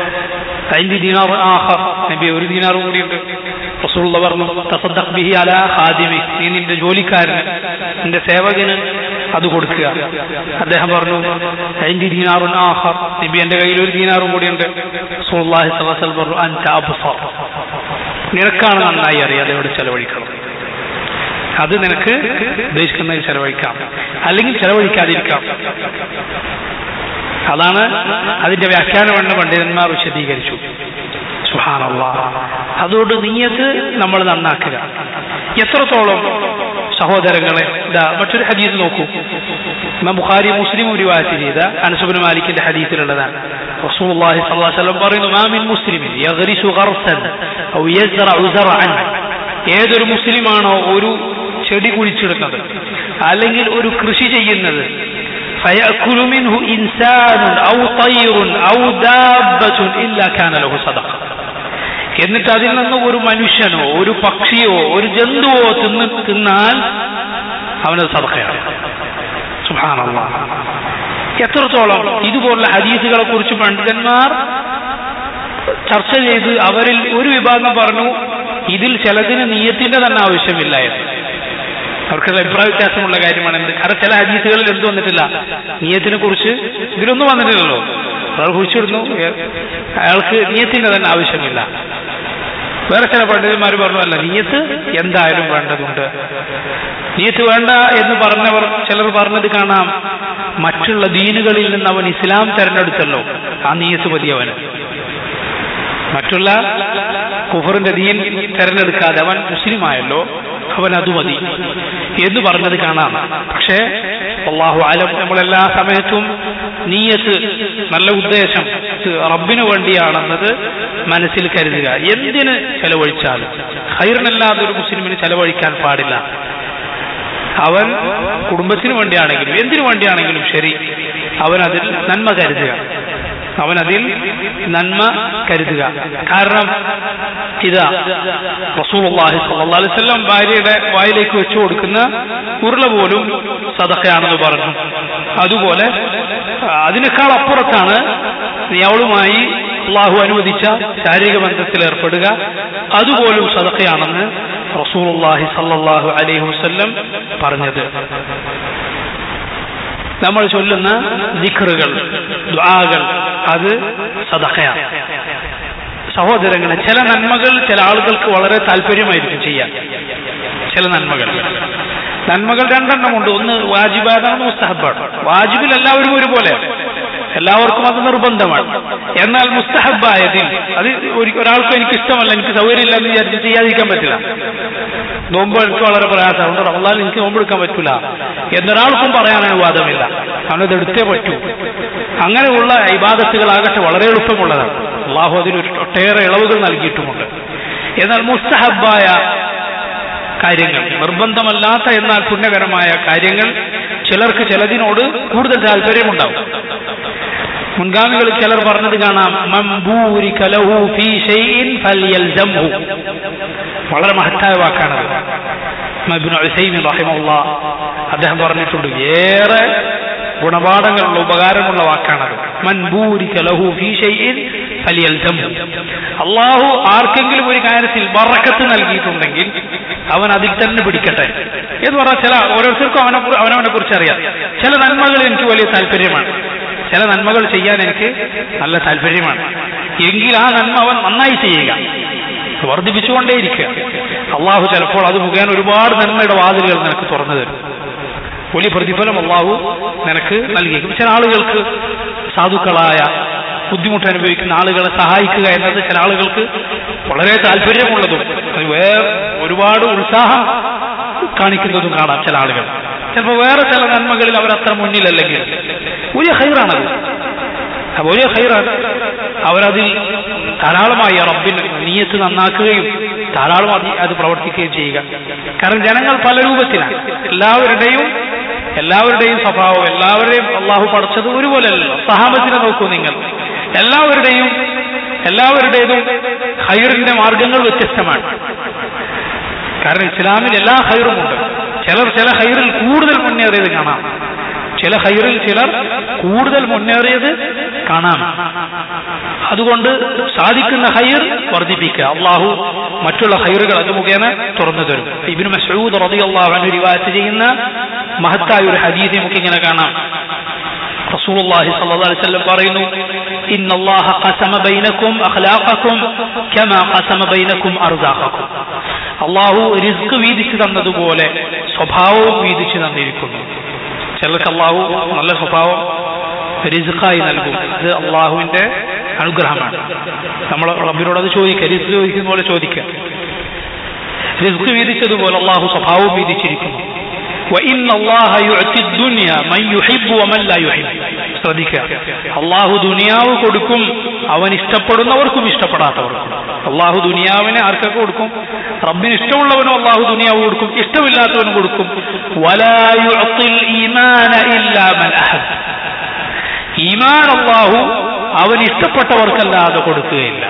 ഐദി ദീനാറുൻ ആഖർ, നബി ഒരു ദീനാർ കൂടിയുണ്ട്. റസൂലുള്ളാഹി പറഞ്ഞു, തസദ്ദഖ് ബിഹി അലാ ഖാദിമിക്, നീ നിന്റെ ജോലിക്കാരന്, നിന്റെ സേവകന് അത് കൊടുക്കുക. അദ്ദേഹം പറഞ്ഞു എൻ്റെ ദീനാറുൻ ആഖർ, നബി എൻ്റെ കയ്യിൽ ഒരു ദീനാറും കൂടിയുണ്ട്. റസൂലുള്ളാഹി സ്വല്ലല്ലാഹു അലൈഹി വസല്ലം പറഞ്ഞു അൻത അബ്സർ, നിനക്കാണ് നന്നായി അറിയാം അതെവിടെ ചെലവഴിക്കണം, അത് നിനക്ക് ഉദ്ദേശിക്കുന്നതിൽ ചെലവഴിക്കാം, അല്ലെങ്കിൽ ചെലവഴിക്കാതിരിക്കാം. അതാണ് അതിന്റെ വ്യാഖ്യാനമെന്ന് പണ്ഡിതന്മാർ വിശദീകരിച്ചു. സുബ്ഹാനല്ലാഹ്. അതുകൊണ്ട് നിയ്യത്ത് നമ്മൾ നന്നാക്കുക. എത്രത്തോളം സഹോദരങ്ങളെ, ഇതാ മറ്റൊരു ഹദീസ് നോക്കൂ. ഇമാം ബുഖാരി മുസ്ലിമും റിവായത്ത് ചെയ്ത അനസ് ഇബ്നു മാലിക്കിന്റെ ഹദീസിലുള്ളതാണ്. റസൂലുള്ളാഹി സ്വല്ലല്ലാഹു അലൈഹി വസല്ലം പറയുന്നു, മാ മിൻ മുസ്ലിമിൻ യഗ്രിസു ഗർസൻ ഔ യസ്റഉ സറഅൻ, ഏതൊരു മുസ്ലിമാണോ ഒരു ചെടി കുഴിച്ചെടുക്കുന്നത് അല്ലെങ്കിൽ ഒരു കൃഷി ചെയ്യുന്നത്, ഫയഅകുലു മിൻഹു ഇൻസാനുൻ ഔ തയ്റുൻ ഔ ദാബത്തുൻ ഇല്ലാ കാന ലഹു സദഖ, എന്നിട്ട് അതിൽ നിന്ന് ഒരു മനുഷ്യനോ ഒരു പക്ഷിയോ ഒരു ജന്തുവോ തിന്ന് തിന്നാൽ അവനത് സദഖയാണ്. സുബ്ഹാനല്ലാഹ്. എത്രത്തോളം ഇതുപോലുള്ള ഹദീസുകളെ കുറിച്ച് പണ്ഡിതന്മാർ ചർച്ച ചെയ്ത് അവരിൽ ഒരു വിഭാഗം പറഞ്ഞു ഇതിൽ ചിലതിന് നിയ്യത്തിന്റെ തന്നെ ആവശ്യമില്ല എന്ന്. അവർക്കുള്ള അഭിപ്രായ വ്യത്യാസമുള്ള കാര്യമാണ്. എന്ത് കാരണം ചില ഹദീസുകളിൽ എന്ത് വന്നിട്ടില്ല, നിയ്യത്തിനെ കുറിച്ച് ഇതിലൊന്നും വന്നിട്ടില്ലല്ലോ. അയാൾ കുറിച്ചിടുന്നു, അയാൾക്ക് നിയ്യത്തിന്റെ തന്നെ ആവശ്യമില്ല. വേറെ ചില പണ്ഡിതന്മാർ പറഞ്ഞു അല്ല, നിയ്യത്ത് എന്തായാലും വേണ്ടതുണ്ട്. നിയ്യത്ത് വേണ്ട എന്ന് പറഞ്ഞവർ ചിലർ പറഞ്ഞത് കാണാം, മറ്റുള്ള ദീനുകളിൽ നിന്ന് അവൻ ഇസ്ലാം തെരഞ്ഞെടുത്തല്ലോ, ആ നിയ്യത്ത് മതി അവന്. മറ്റുള്ള കുഫറിന്റെ ദീൻ തെരഞ്ഞെടുക്കാതെ അവൻ മുസ്ലിമായല്ലോ, അവൻ അത് മതി എന്ന് പറഞ്ഞത് കാണാം. പക്ഷേ അല്ലാഹു അലം, നമ്മളെല്ലാ സമയത്തും നിയ്യത്ത്, നല്ല ഉദ്ദേശം റബ്ബിനു വേണ്ടിയാണെന്നത് മനസ്സിൽ കരുതുക. എന്തിന് ചെലവഴിച്ചാലും ഖൈറിനല്ലാതെ ഒരു മുസ്ലിമിന് ചെലവഴിക്കാൻ പാടില്ല. അവൻ കുടുംബത്തിന് വേണ്ടിയാണെങ്കിലും എന്തിനു വേണ്ടിയാണെങ്കിലും ശരി, അവനതിൽ നന്മ കരുതുക, അവനതിൽ നന്മ കരുതുക. കാരണം ഇതാ റസൂലുള്ളാഹി സ്വല്ലല്ലാഹു അലൈഹി വസല്ലം ഭാര്യയുടെ വായിലേക്ക് വെച്ചു കൊടുക്കുന്ന ഉരുള പോലും സദഖയാണെന്ന് പറഞ്ഞു. അതുപോലെ അതിനേക്കാൾ അപ്പുറത്താണ് നീ അവളുമായി അള്ളാഹു അനുവദിച്ച ശാരീരിക ബന്ധത്തിൽ ഏർപ്പെടുക, അതുപോലും സദഖയാണെന്ന് റസൂലുള്ളാഹി സ്വല്ലല്ലാഹു അലൈഹി വസല്ലം പറഞ്ഞത്. നമ്മൾ ചൊല്ലുന്ന ദിക്റുകൾ, ദുആകൾ, അത് സദഖയാണ്. സഹോദരങ്ങളെ, ചില നന്മകൾ ചില ആളുകൾക്ക് വളരെ താല്പര്യമായിരിക്കും ചെയ്യാൻ. ചില നന്മകൾ നന്മകൾ രണ്ടെണ്ണമുണ്ട്. ഒന്ന് വാജിബാണ്, ഒന്ന് മുസ്തഹബാണ്. വാജിബിൽ എല്ലാവരും ഒരുപോലെ, എല്ലാവർക്കും അത് നിർബന്ധമാണ്. എന്നാൽ മുസ്തഹബായതിൽ അത് ഒരാൾക്കും എനിക്ക് ഇഷ്ടമല്ല, എനിക്ക് സൗകര്യമില്ല എന്ന് വിചാരിച്ച് ചെയ്യാതിരിക്കാൻ പറ്റില്ല. നോമ്പ് എനിക്ക് വളരെ പ്രയാസമുണ്ട്, റമളാൻ എനിക്ക് നോമ്പെടുക്കാൻ പറ്റൂല എന്നൊരാൾക്കും പറയാൻ അനുവാദമില്ല. അവനത് എടുത്തേ പറ്റൂ. അങ്ങനെയുള്ള ഇബാദത്തുകളാകട്ടെ വളരെ എളുപ്പമുള്ളതാണ്. അള്ളാഹു അതിന് ഒട്ടേറെ ഇളവുകൾ നൽകിയിട്ടുമുണ്ട്. എന്നാൽ മുസ്തഹബായ കാര്യങ്ങൾ, നിർബന്ധമല്ലാത്ത എന്നാൽ പുണ്യകരമായ കാര്യങ്ങൾ, ചിലർക്ക് ചിലതിനോട് കൂടുതൽ താല്പര്യമുണ്ടാവും. മുൻഗാമികളിൽ ചിലർ പറഞ്ഞത് കാണാം, മംബൂരിക ലഹു ഫീ ശൈഇൻ ഫൽയൽസംഹു. വളരെ മഹത്തായ വാക്കാണത്. ഇബ്നു ഉസൈമീൻ റഹിമഹുല്ലാഹ് അദ്ദേഹം പറഞ്ഞിട്ടുണ്ട്, ഏറെ ഗുണപാഠങ്ങളുള്ള ഉപകാരമുള്ള വാക്കാണത്. മൻബൂരിക ലഹു ഫീ ശൈഇൻ ഫൽയൽസംഹു. അല്ലാഹു ആർക്കെങ്കിലും ഒരു കാര്യത്തിൽ ബറക്കത്ത് നൽകിയിട്ടുണ്ടെങ്കിൽ അവൻ അതിൽ തന്നെ പിടിക്കട്ടെ എന്ന് പറഞ്ഞാൽ, ചില ഓരോരുത്തർക്കും അവനെ അവനവനെ കുറിച്ച് അറിയാം. ചില നന്മകൾ എനിക്ക് വലിയ താല്പര്യമാണ്, ചില നന്മകൾ ചെയ്യാൻ എനിക്ക് നല്ല താല്പര്യമാണ്, എങ്കിൽ ആ നന്മ അവൻ നന്നായി ചെയ്യുക, വർദ്ധിപ്പിച്ചുകൊണ്ടേയിരിക്കുക. അള്ളാഹു ചിലപ്പോൾ അത് മുഖേന ഒരുപാട് നന്മയുടെ വാതിലുകൾ നിനക്ക് തുറന്നു തരും. വലിയ പ്രതിഫലം അള്ളാഹു നിനക്ക് നൽകിയേക്കും. ചില ആളുകൾക്ക്, സാധുക്കളായ ബുദ്ധിമുട്ട് അനുഭവിക്കുന്ന ആളുകളെ സഹായിക്കുക എന്നത് ചില ആളുകൾക്ക് വളരെ താല്പര്യമുള്ളതും വേറെ ഒരുപാട് ഉത്സാഹം കാണിക്കുന്നതും കാണാം. ചില ആളുകൾ ചിലപ്പോൾ വേറെ ചില നന്മകളിൽ അവരത്ര മുന്നിലല്ലെങ്കിൽ വലിയ ഖൈറാണത്, വലിയ ഖൈറാണ്. അവരതിൽ ധാരാളമായി റബ്ബിന് നിയ്യത്ത് നന്നാക്കുകയും ധാരാളം അത് പ്രവർത്തിക്കുകയും ചെയ്യുക. കാരണം ജനങ്ങൾ പല രൂപത്തിലാണ്. എല്ലാവരുടെയും എല്ലാവരുടെയും സ്വഭാവം, എല്ലാവരുടെയും അള്ളാഹു പഠിച്ചത് ഒരുപോലെയല്ലോ. സഹാബത്തിനെ നോക്കൂ നിങ്ങൾ, എല്ലാവരുടെയും എല്ലാവരുടേതും ഖൈറിന്റെ മാർഗങ്ങൾ വ്യത്യസ്തമാണ്. കാരണം ഇസ്ലാമിൽ എല്ലാ ഖൈറുമുണ്ട്. ചിലർ ചില ഖൈറിൽ കൂടുതൽ മുന്നേറിയത് കാണാം, ചില ഖൈറിൽ ചിലർ കൂടുതൽ മുന്നേറിയത് കാണാം. അതുകൊണ്ട് സാധിക്കുന്ന ഖൈർ വർദ്ധിപ്പിക്കുക. അള്ളാഹു മറ്റുള്ള ഖൈറുകൾ അത് മുഖേന തുറന്നു തരും. ഇബ്നു മസ്ഊദ് റളിയല്ലാഹു അൻഹു റിവായത്ത് ചെയ്യുന്ന മഹത്തായ ഒരു ഹദീസ് നമുക്ക് ഇങ്ങനെ കാണാം. റസൂലുള്ളാഹി സ്വല്ലല്ലാഹു അലൈഹി വസല്ലം പറയുന്നു, ഇന്നല്ലാഹ ഖസമ ബൈനക്കും അഖ്ലാഖക്കും കമാ ഖസമ ബൈനക്കും അർസാഖക്കും. അല്ലാഹു റിസ്ക് വീതിച്ചു തന്നതുപോലെ സ്വഭാവവും വീതിച്ചു തന്നിരിക്കുന്നു. ചിലർക്ക് അല്ലാഹു നല്ല സ്വഭാവം റിസ്ഖായി നൽകും. അത് അല്ലാഹുവിന്റെ അനുഗ്രഹമാണ്. നമ്മൾ റബ്ബിനോട് അത് ചോദിക്കുക, റിസ്ക് ചോദിക്കുന്ന പോലെ ചോദിക്കുക. റിസ്ക് വീതിച്ചതുപോലെ അല്ലാഹു സ്വഭാവവും വീതിച്ചിരിക്കുന്നു. ശ്രദ്ധിക്കുക, അള്ളാഹു ദുനിയാവ് കൊടുക്കും അവൻ ഇഷ്ടപ്പെടുന്നവർക്കും ഇഷ്ടപ്പെടാത്തവർക്കും. അള്ളാഹു ദുനിയാവിനെ ആർക്കൊക്കെ കൊടുക്കും? റബ്ബിന് ഇഷ്ടമുള്ളവനും അള്ളാഹു ദുനിയാവ് കൊടുക്കും, ഇഷ്ടമില്ലാത്തവനും കൊടുക്കും. ഈമാൻ അള്ളാഹു അവൻ ഇഷ്ടപ്പെട്ടവർക്കല്ലാതെ കൊടുക്കുകയില്ല.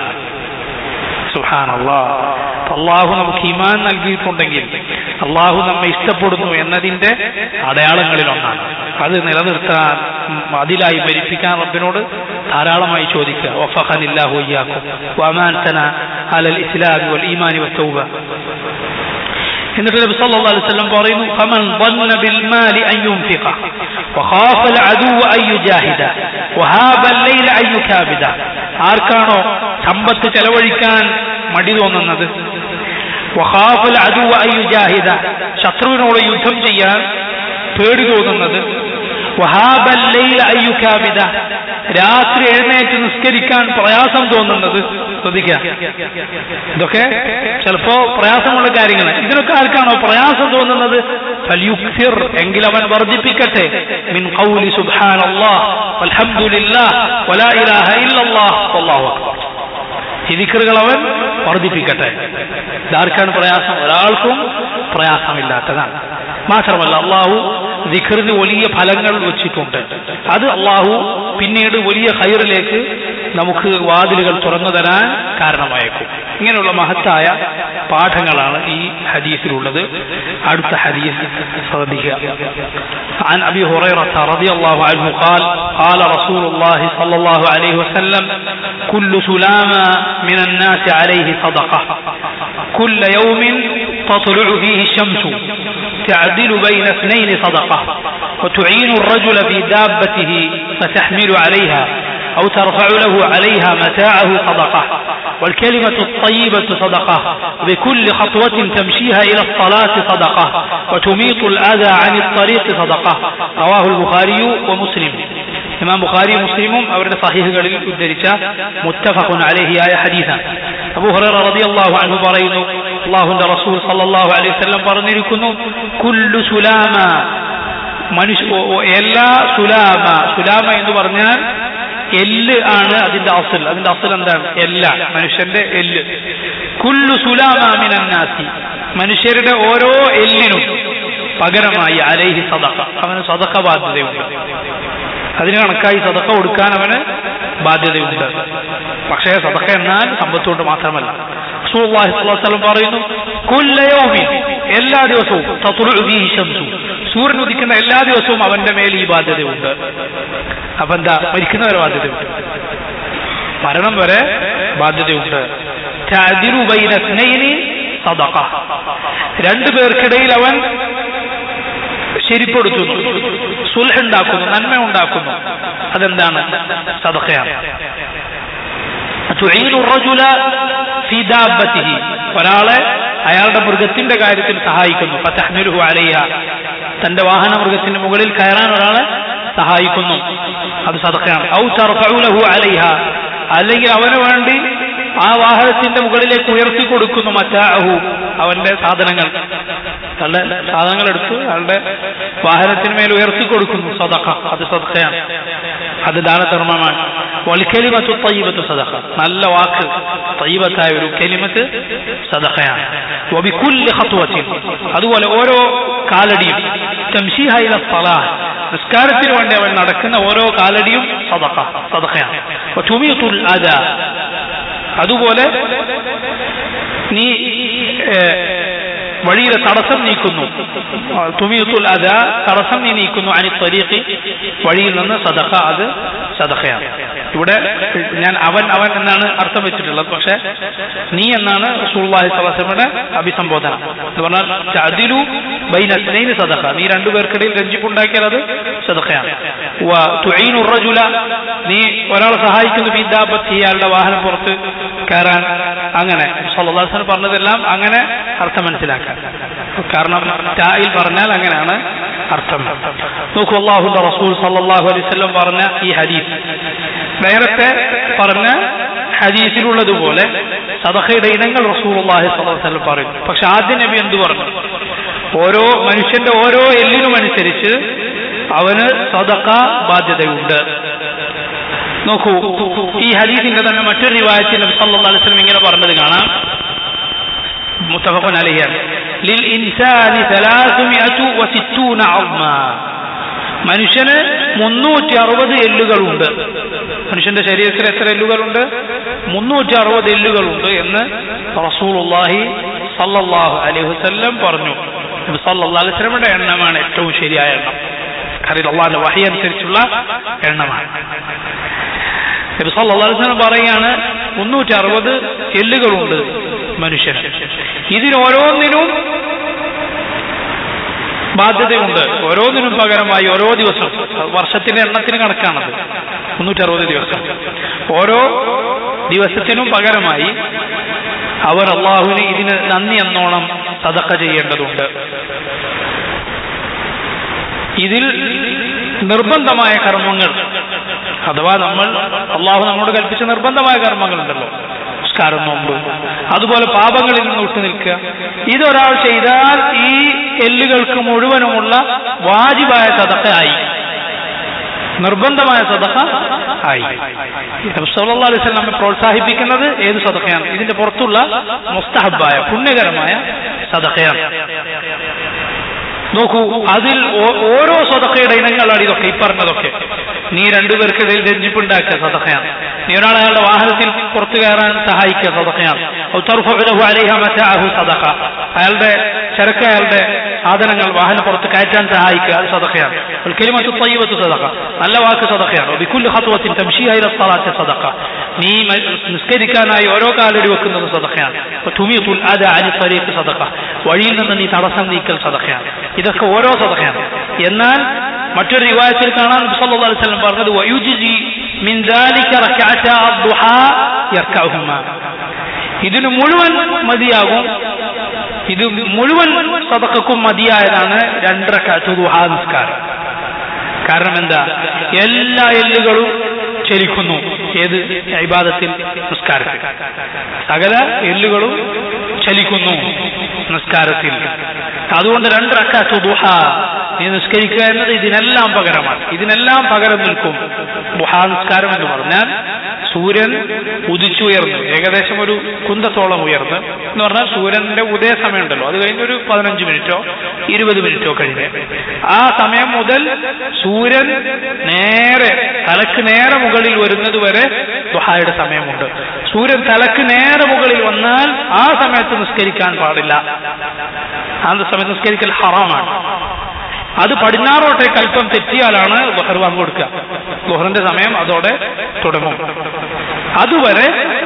സുബ്ഹാനല്ലാഹ്. അള്ളാഹു നമുക്ക് ഈമാൻ നൽകിയിട്ടുണ്ടെങ്കിൽ അള്ളാഹു നമ്മെ ഇഷ്ടപ്പെടുന്നു എന്നതിന്റെ അടയാളങ്ങളിൽ ഒന്നാണ്. അത് നിലനിർത്താൻ, അതിലായി ഭരിപ്പിക്കാൻ റബ്ബിനോട് ധാരാളമായി ചോദിക്കുക. വഫഖനില്ലാഹു ഇയ്യാക്കും വഅമാനതനാ അലൽ ഇസ്ലാമി വൽ ഈമാനി വത്തൗബ. എന്നിട്ട് നബി സല്ലല്ലാഹു അലൈഹി വസല്ലം പറയുന്നു, ഫമൻ ظن بالمال ان ينفق وخاف العدو ان يجاهد وهاب الليل ان يكابد. ആർക്കാണോ സമ്പത്ത് ചെലവഴിക്കാൻ മടി തോന്നുന്നത്, വഖാഫ العدو ان يجاهد ശത്രുവിനോട് യുദ്ധം ചെയ്യാൻ പേടി തോന്നുന്നത്, വഹാബ الليل ان يكابد രാത്രി എഴുന്നേറ്റ് നിസ്കരിക്കാൻ പ്രയാസം തോന്നുന്നത്. ശ്രദ്ധിക്കുക, ഇതൊക്കെ ചിലപ്പോ പ്രയാസമുള്ള കാര്യങ്ങളാണ്. ഇതിനൊക്കെ ആർക്കാണോ പ്രയാസം തോന്നുന്നത്, ഫൽയുക്സിർ എങ്കിൽ അവൻ വർദ്ധിപ്പിക്കട്ടെ, മിൻ ഖൗലി സുബ്ഹാനല്ലാഹ് വൽഹംദുലില്ലാഹ് വലാ ഇലാഹ ഇല്ലല്ലാഹ് വല്ലാഹു അക്ബർ. ഈ ദിക്റുകൾ അവൻ വർദ്ധിപ്പിക്കട്ടെ. ഇതാർക്കാണ് പ്രയാസം? ഒരാൾക്കും പ്രയാസമില്ലാത്തതാണ്. മാത്രമല്ല അള്ളാഹു ദിക്റിന് വലിയ ഫലങ്ങൾ വെച്ചിട്ടുണ്ട്. അത് അള്ളാഹു പിന്നീട് വലിയ ഖൈറിലേക്ക് നമുക്ക് വാതിലുകൾ തുറന്നു തരാൻ കാരണമായേക്കും. ഇങ്ങനെയുള്ള മഹത്തായ പാഠങ്ങളാണ് ഈ ഹദീസിലുള്ളത്. അടുത്ത ഹദീസ് ശ്രദ്ധിക്കുക. عن أبي هريرة رضي الله عنه قال قال رسول الله صلى الله عليه وسلم كل سلامة من الناس عليه صدقة كل يوم تطلع فيه الشمس تعدل بين اثنين صدقة وتعين الرجل في دابته فتحمل عليها أو ترفع له عليها متاعه صدقة والكلمة الطيبة صدقة بكل خطوة تمشيها إلى الصلاة صدقة وتميط الأذى عن الطريق صدقة. رواه البخاري ومسلم. إمام بخاري ومسلم أورد صحيح قليل الدرجة متفق عليه آية حديثا. أبو هريرة رضي الله عنه بريد الله عند رسول صلى الله عليه وسلم برنيركم كل سلامة മനുഷ്യ എല്ലാ സുലാമ. സുലാമ എന്ന് പറഞ്ഞാൽ എല്ല് ആണ് അതിന്റെ അസൽ. അതിന്റെ അസൽ എന്താണ്? എല്ല, മനുഷ്യന്റെ എല്ല്. കുല്ലു സുലാമ മിനൻ നാസി, മനുഷ്യരുടെ ഓരോ എല്ലിനും പകരമായി അലൈഹി സദഖ, അവന് സദഖ ബാധ്യതയുണ്ട്. അതിന് കണക്കായി സദഖ കൊടുക്കാൻ അവന് ബാധ്യതയുണ്ട്. പക്ഷേ സദഖ എന്നാൽ സമ്പത്ത് കൊണ്ട് മാത്രമല്ല. റസൂലുള്ളാഹി സ്വല്ലല്ലാഹു അലൈഹി വസല്ലം പറയുന്നു, കുല്ല യൗമിൻ, എല്ലാ ദിവസവും, തത്ലുഉ ഫീഹി ശംസു, സൂര്യൻ ഉദിക്കുന്ന എല്ലാ ദിവസവും അവന്റെ മേൽ ഈ ബാധ്യതയുണ്ട്. അപ്പൊ എന്താ? മരിക്കുന്നവരെ ബാധ്യതയുണ്ട്, മരണം വരെ ബാധ്യതയുണ്ട്. തഅദിലു ബൈന ഇസ്നൈനി സദഖ, രണ്ടു പേർക്കിടയിൽ അവൻ ശരിപ്പെടുത്തുന്നു, സുൽഹ് ഉണ്ടാക്കുന്നു, നന്മ ഉണ്ടാക്കുന്നു. അതെന്താണ്? സദഖയാണ്. തുഈനു റജുല ഫീ ദാബത്തിഹി, ഒരാളെ അയാളുടെ മൃഗത്തിന്റെ കാര്യത്തിൽ സഹായിക്കുന്നു. ഫതഹ്മിലുഹു അലൈഹ, തന്റെ വാഹന മൃഗത്തിന്റെ മുകളിൽ കയറാൻ ഒരാളെ സഹായിക്കുന്നു, അത് സദഖയാണ്. ഔ തർഫഉ ലഹു അലൈഹ, അല്ലെങ്കിൽ അവന് വേണ്ടി ആ വാഹനത്തിന്റെ മുകളിലേക്ക് ഉയർത്തി കൊടുക്കുന്നു. മതാഅഹു, അവന്റെ സാധനങ്ങൾ, അവരുടെ സാധനങ്ങൾ എടുത്ത് അയാളുടെ വാഹനത്തിന് മേൽ ഉയർത്തി കൊടുക്കുന്നു. സദഖ, അത് സദഖയാണ്, അത് ദാനധർമ്മമാണ്. വൽ കലിമത്തു തയ്യിബത്തു സദഖ, നല്ല വാക്ക്, തയ്യിബത്തായ ഒരു കലിമത്ത് സദഖയാണ്. വബികുല്ലി ഖത്വത്തിൻ, അതുപോലെ ഓരോ കാലടിയും, തംശീഹ ഇല സ്വലാഹ്, നിസ്കാരത്തിന് വേണ്ടി അവൻ നടക്കുന്ന ഓരോ കാലടിയും സദഖ, സദഖയാണ്. വതുമീതുൽ അദാ, അതുപോലെ നീ വഴിയിലെ തടസ്സം നീക്കുന്നു. തുമീതുൽ അദാ, തടസ്സം നീ നീക്കുന്നു. അനി ത്വരീഖി, വഴിയിൽ നിന്ന് സദഖ, അത് സദഖയാണ്. ഇവിടെ ഞാൻ അവൻ അവൻ എന്നാണ് അർത്ഥം വെച്ചിട്ടുള്ളത്, പക്ഷെ നീ എന്നാണ് റസൂലുള്ളാഹി സ്വല്ലല്ലാഹു അലൈഹി വസല്ലമയുടെ അഭിസംബോധന. എന്ന് പറഞ്ഞാൽ തഅദിലു ബൈന ഇസ്നൈനി സദഖ, നീ രണ്ടുപേർക്കിടയിൽ രഞ്ജിപ്പുണ്ടാക്കിയാൽ അത് സദഖയാണ്. വ തുഈനു റജുല, നീ ഒരാളെ സഹായിക്കുന്നു ഫീ ദാബത്തി, അയാളുടെ വാഹനം പുറത്ത് കയറാൻ. അങ്ങനെ സല്ലല്ലാഹു അലൈഹി വസല്ലം പറഞ്ഞതെല്ലാം അങ്ങനെ അർത്ഥം മനസ്സിലാക്കാൻ, കാരണം തായിൽ പറഞ്ഞാൽ അങ്ങനെയാണ് അർത്ഥം. നോക്കൂ, അല്ലാഹുവിന്റെ റസൂൽ സല്ലല്ലാഹു അലൈഹി വസല്ലം പറഞ്ഞ ഈ ഹദീസ് നേരത്തെ പറഞ്ഞ ഹദീസിലുള്ളതുപോലെ സദഖയുടെ ഇനങ്ങൾ റസൂലുള്ളാഹി സ്വല്ലല്ലാഹു അലൈഹി വസല്ലം പറയും. പക്ഷെ ആദ്യ നബി എന്ത് പറഞ്ഞു? ഓരോ മനുഷ്യന്റെ ഓരോ എല്ലിനും അനുസരിച്ച് അവന് സദഖ ബാധ്യതയുണ്ട്. നോക്കൂ, ഈ ഹദീസിന്റെ തന്നെ മറ്റൊരു റിവായത്തിൽ നബി സല്ലല്ലാഹു അലൈഹി വസല്ലം ഇങ്ങനെ പറഞ്ഞത് കാണാം. മുത്തഫഖുൻ അലൈഹിയാണ്. ലിൽ ഇൻസാനി സലാസുമിഅതു വസിത്തൂന അസ്മ, മനുഷ്യന് മുന്നൂറ്റി അറുപത് എല്ലുകളുണ്ട്. മനുഷ്യന്റെ ശരീരത്തിൽ എത്ര എല്ലുകളുണ്ട്? മുന്നൂറ്റി അറുപത് എല്ലുകളുണ്ട് എന്ന് റസൂലുള്ളാഹി സല്ലല്ലാഹു അലൈഹി വസല്ലം പറഞ്ഞു. നബി സല്ലല്ലാഹു അലൈഹി വസല്ലമയുടെ എണ്ണമാണ് ഏറ്റവും ശരിയായ എണ്ണം. കാരണം അല്ലാഹുവിന്റെ വഹി അനുസരിച്ചുള്ള എണ്ണമാണ്. നബി സല്ലല്ലാഹു അലൈഹി വസല്ലം പറയുകയാണ് മുന്നൂറ്റി അറുപത് എല്ലുകളുണ്ട് മനുഷ്യന്. ഇതിനോരോന്നിനും ബാധ്യതയുണ്ട്. ഓരോന്നിനും പകരമായി ഓരോ ദിവസം, വർഷത്തിന്റെ എണ്ണത്തിന് കണക്കാണത്, മുന്നൂറ്റി അറുപത് ദിവസം. ഓരോ ദിവസത്തിനും പകരമായി അവർ അള്ളാഹുവിന് ഇതിന് നന്ദി എന്നോണം സദഖ ചെയ്യേണ്ടതുണ്ട്. ഇതിൽ നിർബന്ധമായ കർമ്മങ്ങൾ, അഥവാ നമ്മൾ അള്ളാഹു നമ്മോട് കൽപ്പിച്ച നിർബന്ധമായ കർമ്മങ്ങളുണ്ടല്ലോ, നമസ്കാരം, നോമ്പ്, അതുപോലെ പാപങ്ങളിൽ നിന്ന് വിട്ടു നിൽക്കുക, ഇതൊരാൾ ചെയ്താൽ ഈ എല്ലുകൾക്ക് മുഴുവനുമുള്ള വാജിബായ സദഖ ആയി, നിർബന്ധമായ സദഖ ആയി. നബി സല്ലല്ലാഹു അലൈഹി വസല്ലം നമ്മെ പ്രോത്സാഹിപ്പിക്കുന്നത് ഏത് സദഖയാണ്? ഇതിന്റെ പുറത്തുള്ള മുസ്തഹബായ പുണ്യകരമായ സദഖയാണ്. നോക്കൂ, അതിൽ ഓരോ സദഖയുടെ ഇനങ്ങളാണ് ഇതൊക്കെ, ഈ പറഞ്ഞതൊക്കെ. നീ രണ്ടുപേർക്കിടയിൽ രഞ്ജിപ്പുണ്ടാക്കിയ സദഖയാണ്. നീ ഒരാളെ അയാളുടെ വാഹനത്തിൽ പുറത്തു കയറാൻ സഹായിക്കുക, സദഖയാണ്. സദഖ, അയാളുടെ ചരക്ക്, അയാളുടെ സാധനങ്ങൾ വാഹനം പുറത്ത് കയറ്റാൻ സഹായിക്കുക, അത് സദഖയാണ്. കലിമത്തു ത്വയ്യിബത്തു സദഖ, നല്ല വാക്ക് സദഖയാണ്. ബികുല്ലി ഖത്വത്തിൻ തംശിയ ഇല സ്വലാത്തി സദഖ, നീ നിസ്കരിക്കാനായി ഓരോ കാലടി വെക്കുന്നത് സദഖയാണ്. തുമീതുൽ അദ അനി ത്വരീഖ് സദഖ, വഴിയിൽ നിന്ന് നീ തടസ്സം നീക്കൽ സദഖയാണ്. ഇതൊക്കെ ഓരോ സദഖയാണ്. എന്നാൽ മറ്റൊരു റിവായത്തിൽ കാണാൻ നബി സല്ലല്ലാഹു അലൈഹി വസല്ലം പറഞ്ഞത് വയുജ്സി മിൻ ദാലിക റക്അതാ അദ്ദുഹാ യർകഉഹുമാ, ഇതിന് മുഴുവൻ മതിയാകും, ഇത് മുഴുവൻ സദഖക്കും മതിയായതാണ് രണ്ട് റക്അത്ത് ദുഹാ നിസ്കാരം. കാരണം എന്താ? എല്ലാ എല്ലുകളും ചലിക്കുന്നു. ഏത് ഇബാദത്തിൽ? നിസ്കാരത്തിൽ. സകല എല്ലുകളും ചലിക്കുന്നു നിസ്കാരത്തിൽ. അതുകൊണ്ട് രണ്ട് റക്അത്ത് ദുഹാ നീ നിസ്കരിക്കുക എന്നത് ഇതിനെല്ലാം പകരമാണ്, ഇതിനെല്ലാം പകരം നിൽക്കും. ദുഹാ നിസ്കാരം എന്ന് പറഞ്ഞാൽ സൂര്യൻ ഉദിച്ചുയർന്നു, ഏകദേശം ഒരു കുന്തത്തോളം ഉയർന്ന്, എന്ന് പറഞ്ഞാൽ സൂര്യന്റെ ഉദയ സമയം ഉണ്ടല്ലോ, അത് കഴിഞ്ഞ് ഒരു പതിനഞ്ച് മിനിറ്റോ ഇരുപത് മിനിറ്റോ കഴിഞ്ഞ് ആ സമയം മുതൽ സൂര്യൻ നേരെ തലക്ക് നേരെ മുകളിൽ വരുന്നത് വരെ ദുഹായുടെ സമയമുണ്ട്. സൂര്യൻ തലക്ക് നേരെ മുകളിൽ വന്നാൽ ആ സമയത്ത് നിസ്കരിക്കാൻ പാടില്ല, ആ സമയത്ത് നിസ്കരിക്കൽ ഹറാമാണ്. അത് പടിഞ്ഞാറോട്ടേക്ക് അല്പം തെറ്റിയാലാണ് ദുഹർ വാങ്ങി കൊടുക്കുക. ദുഹറിന്റെ സമയം അതോടെ തുടങ്ങും. അതുവരെ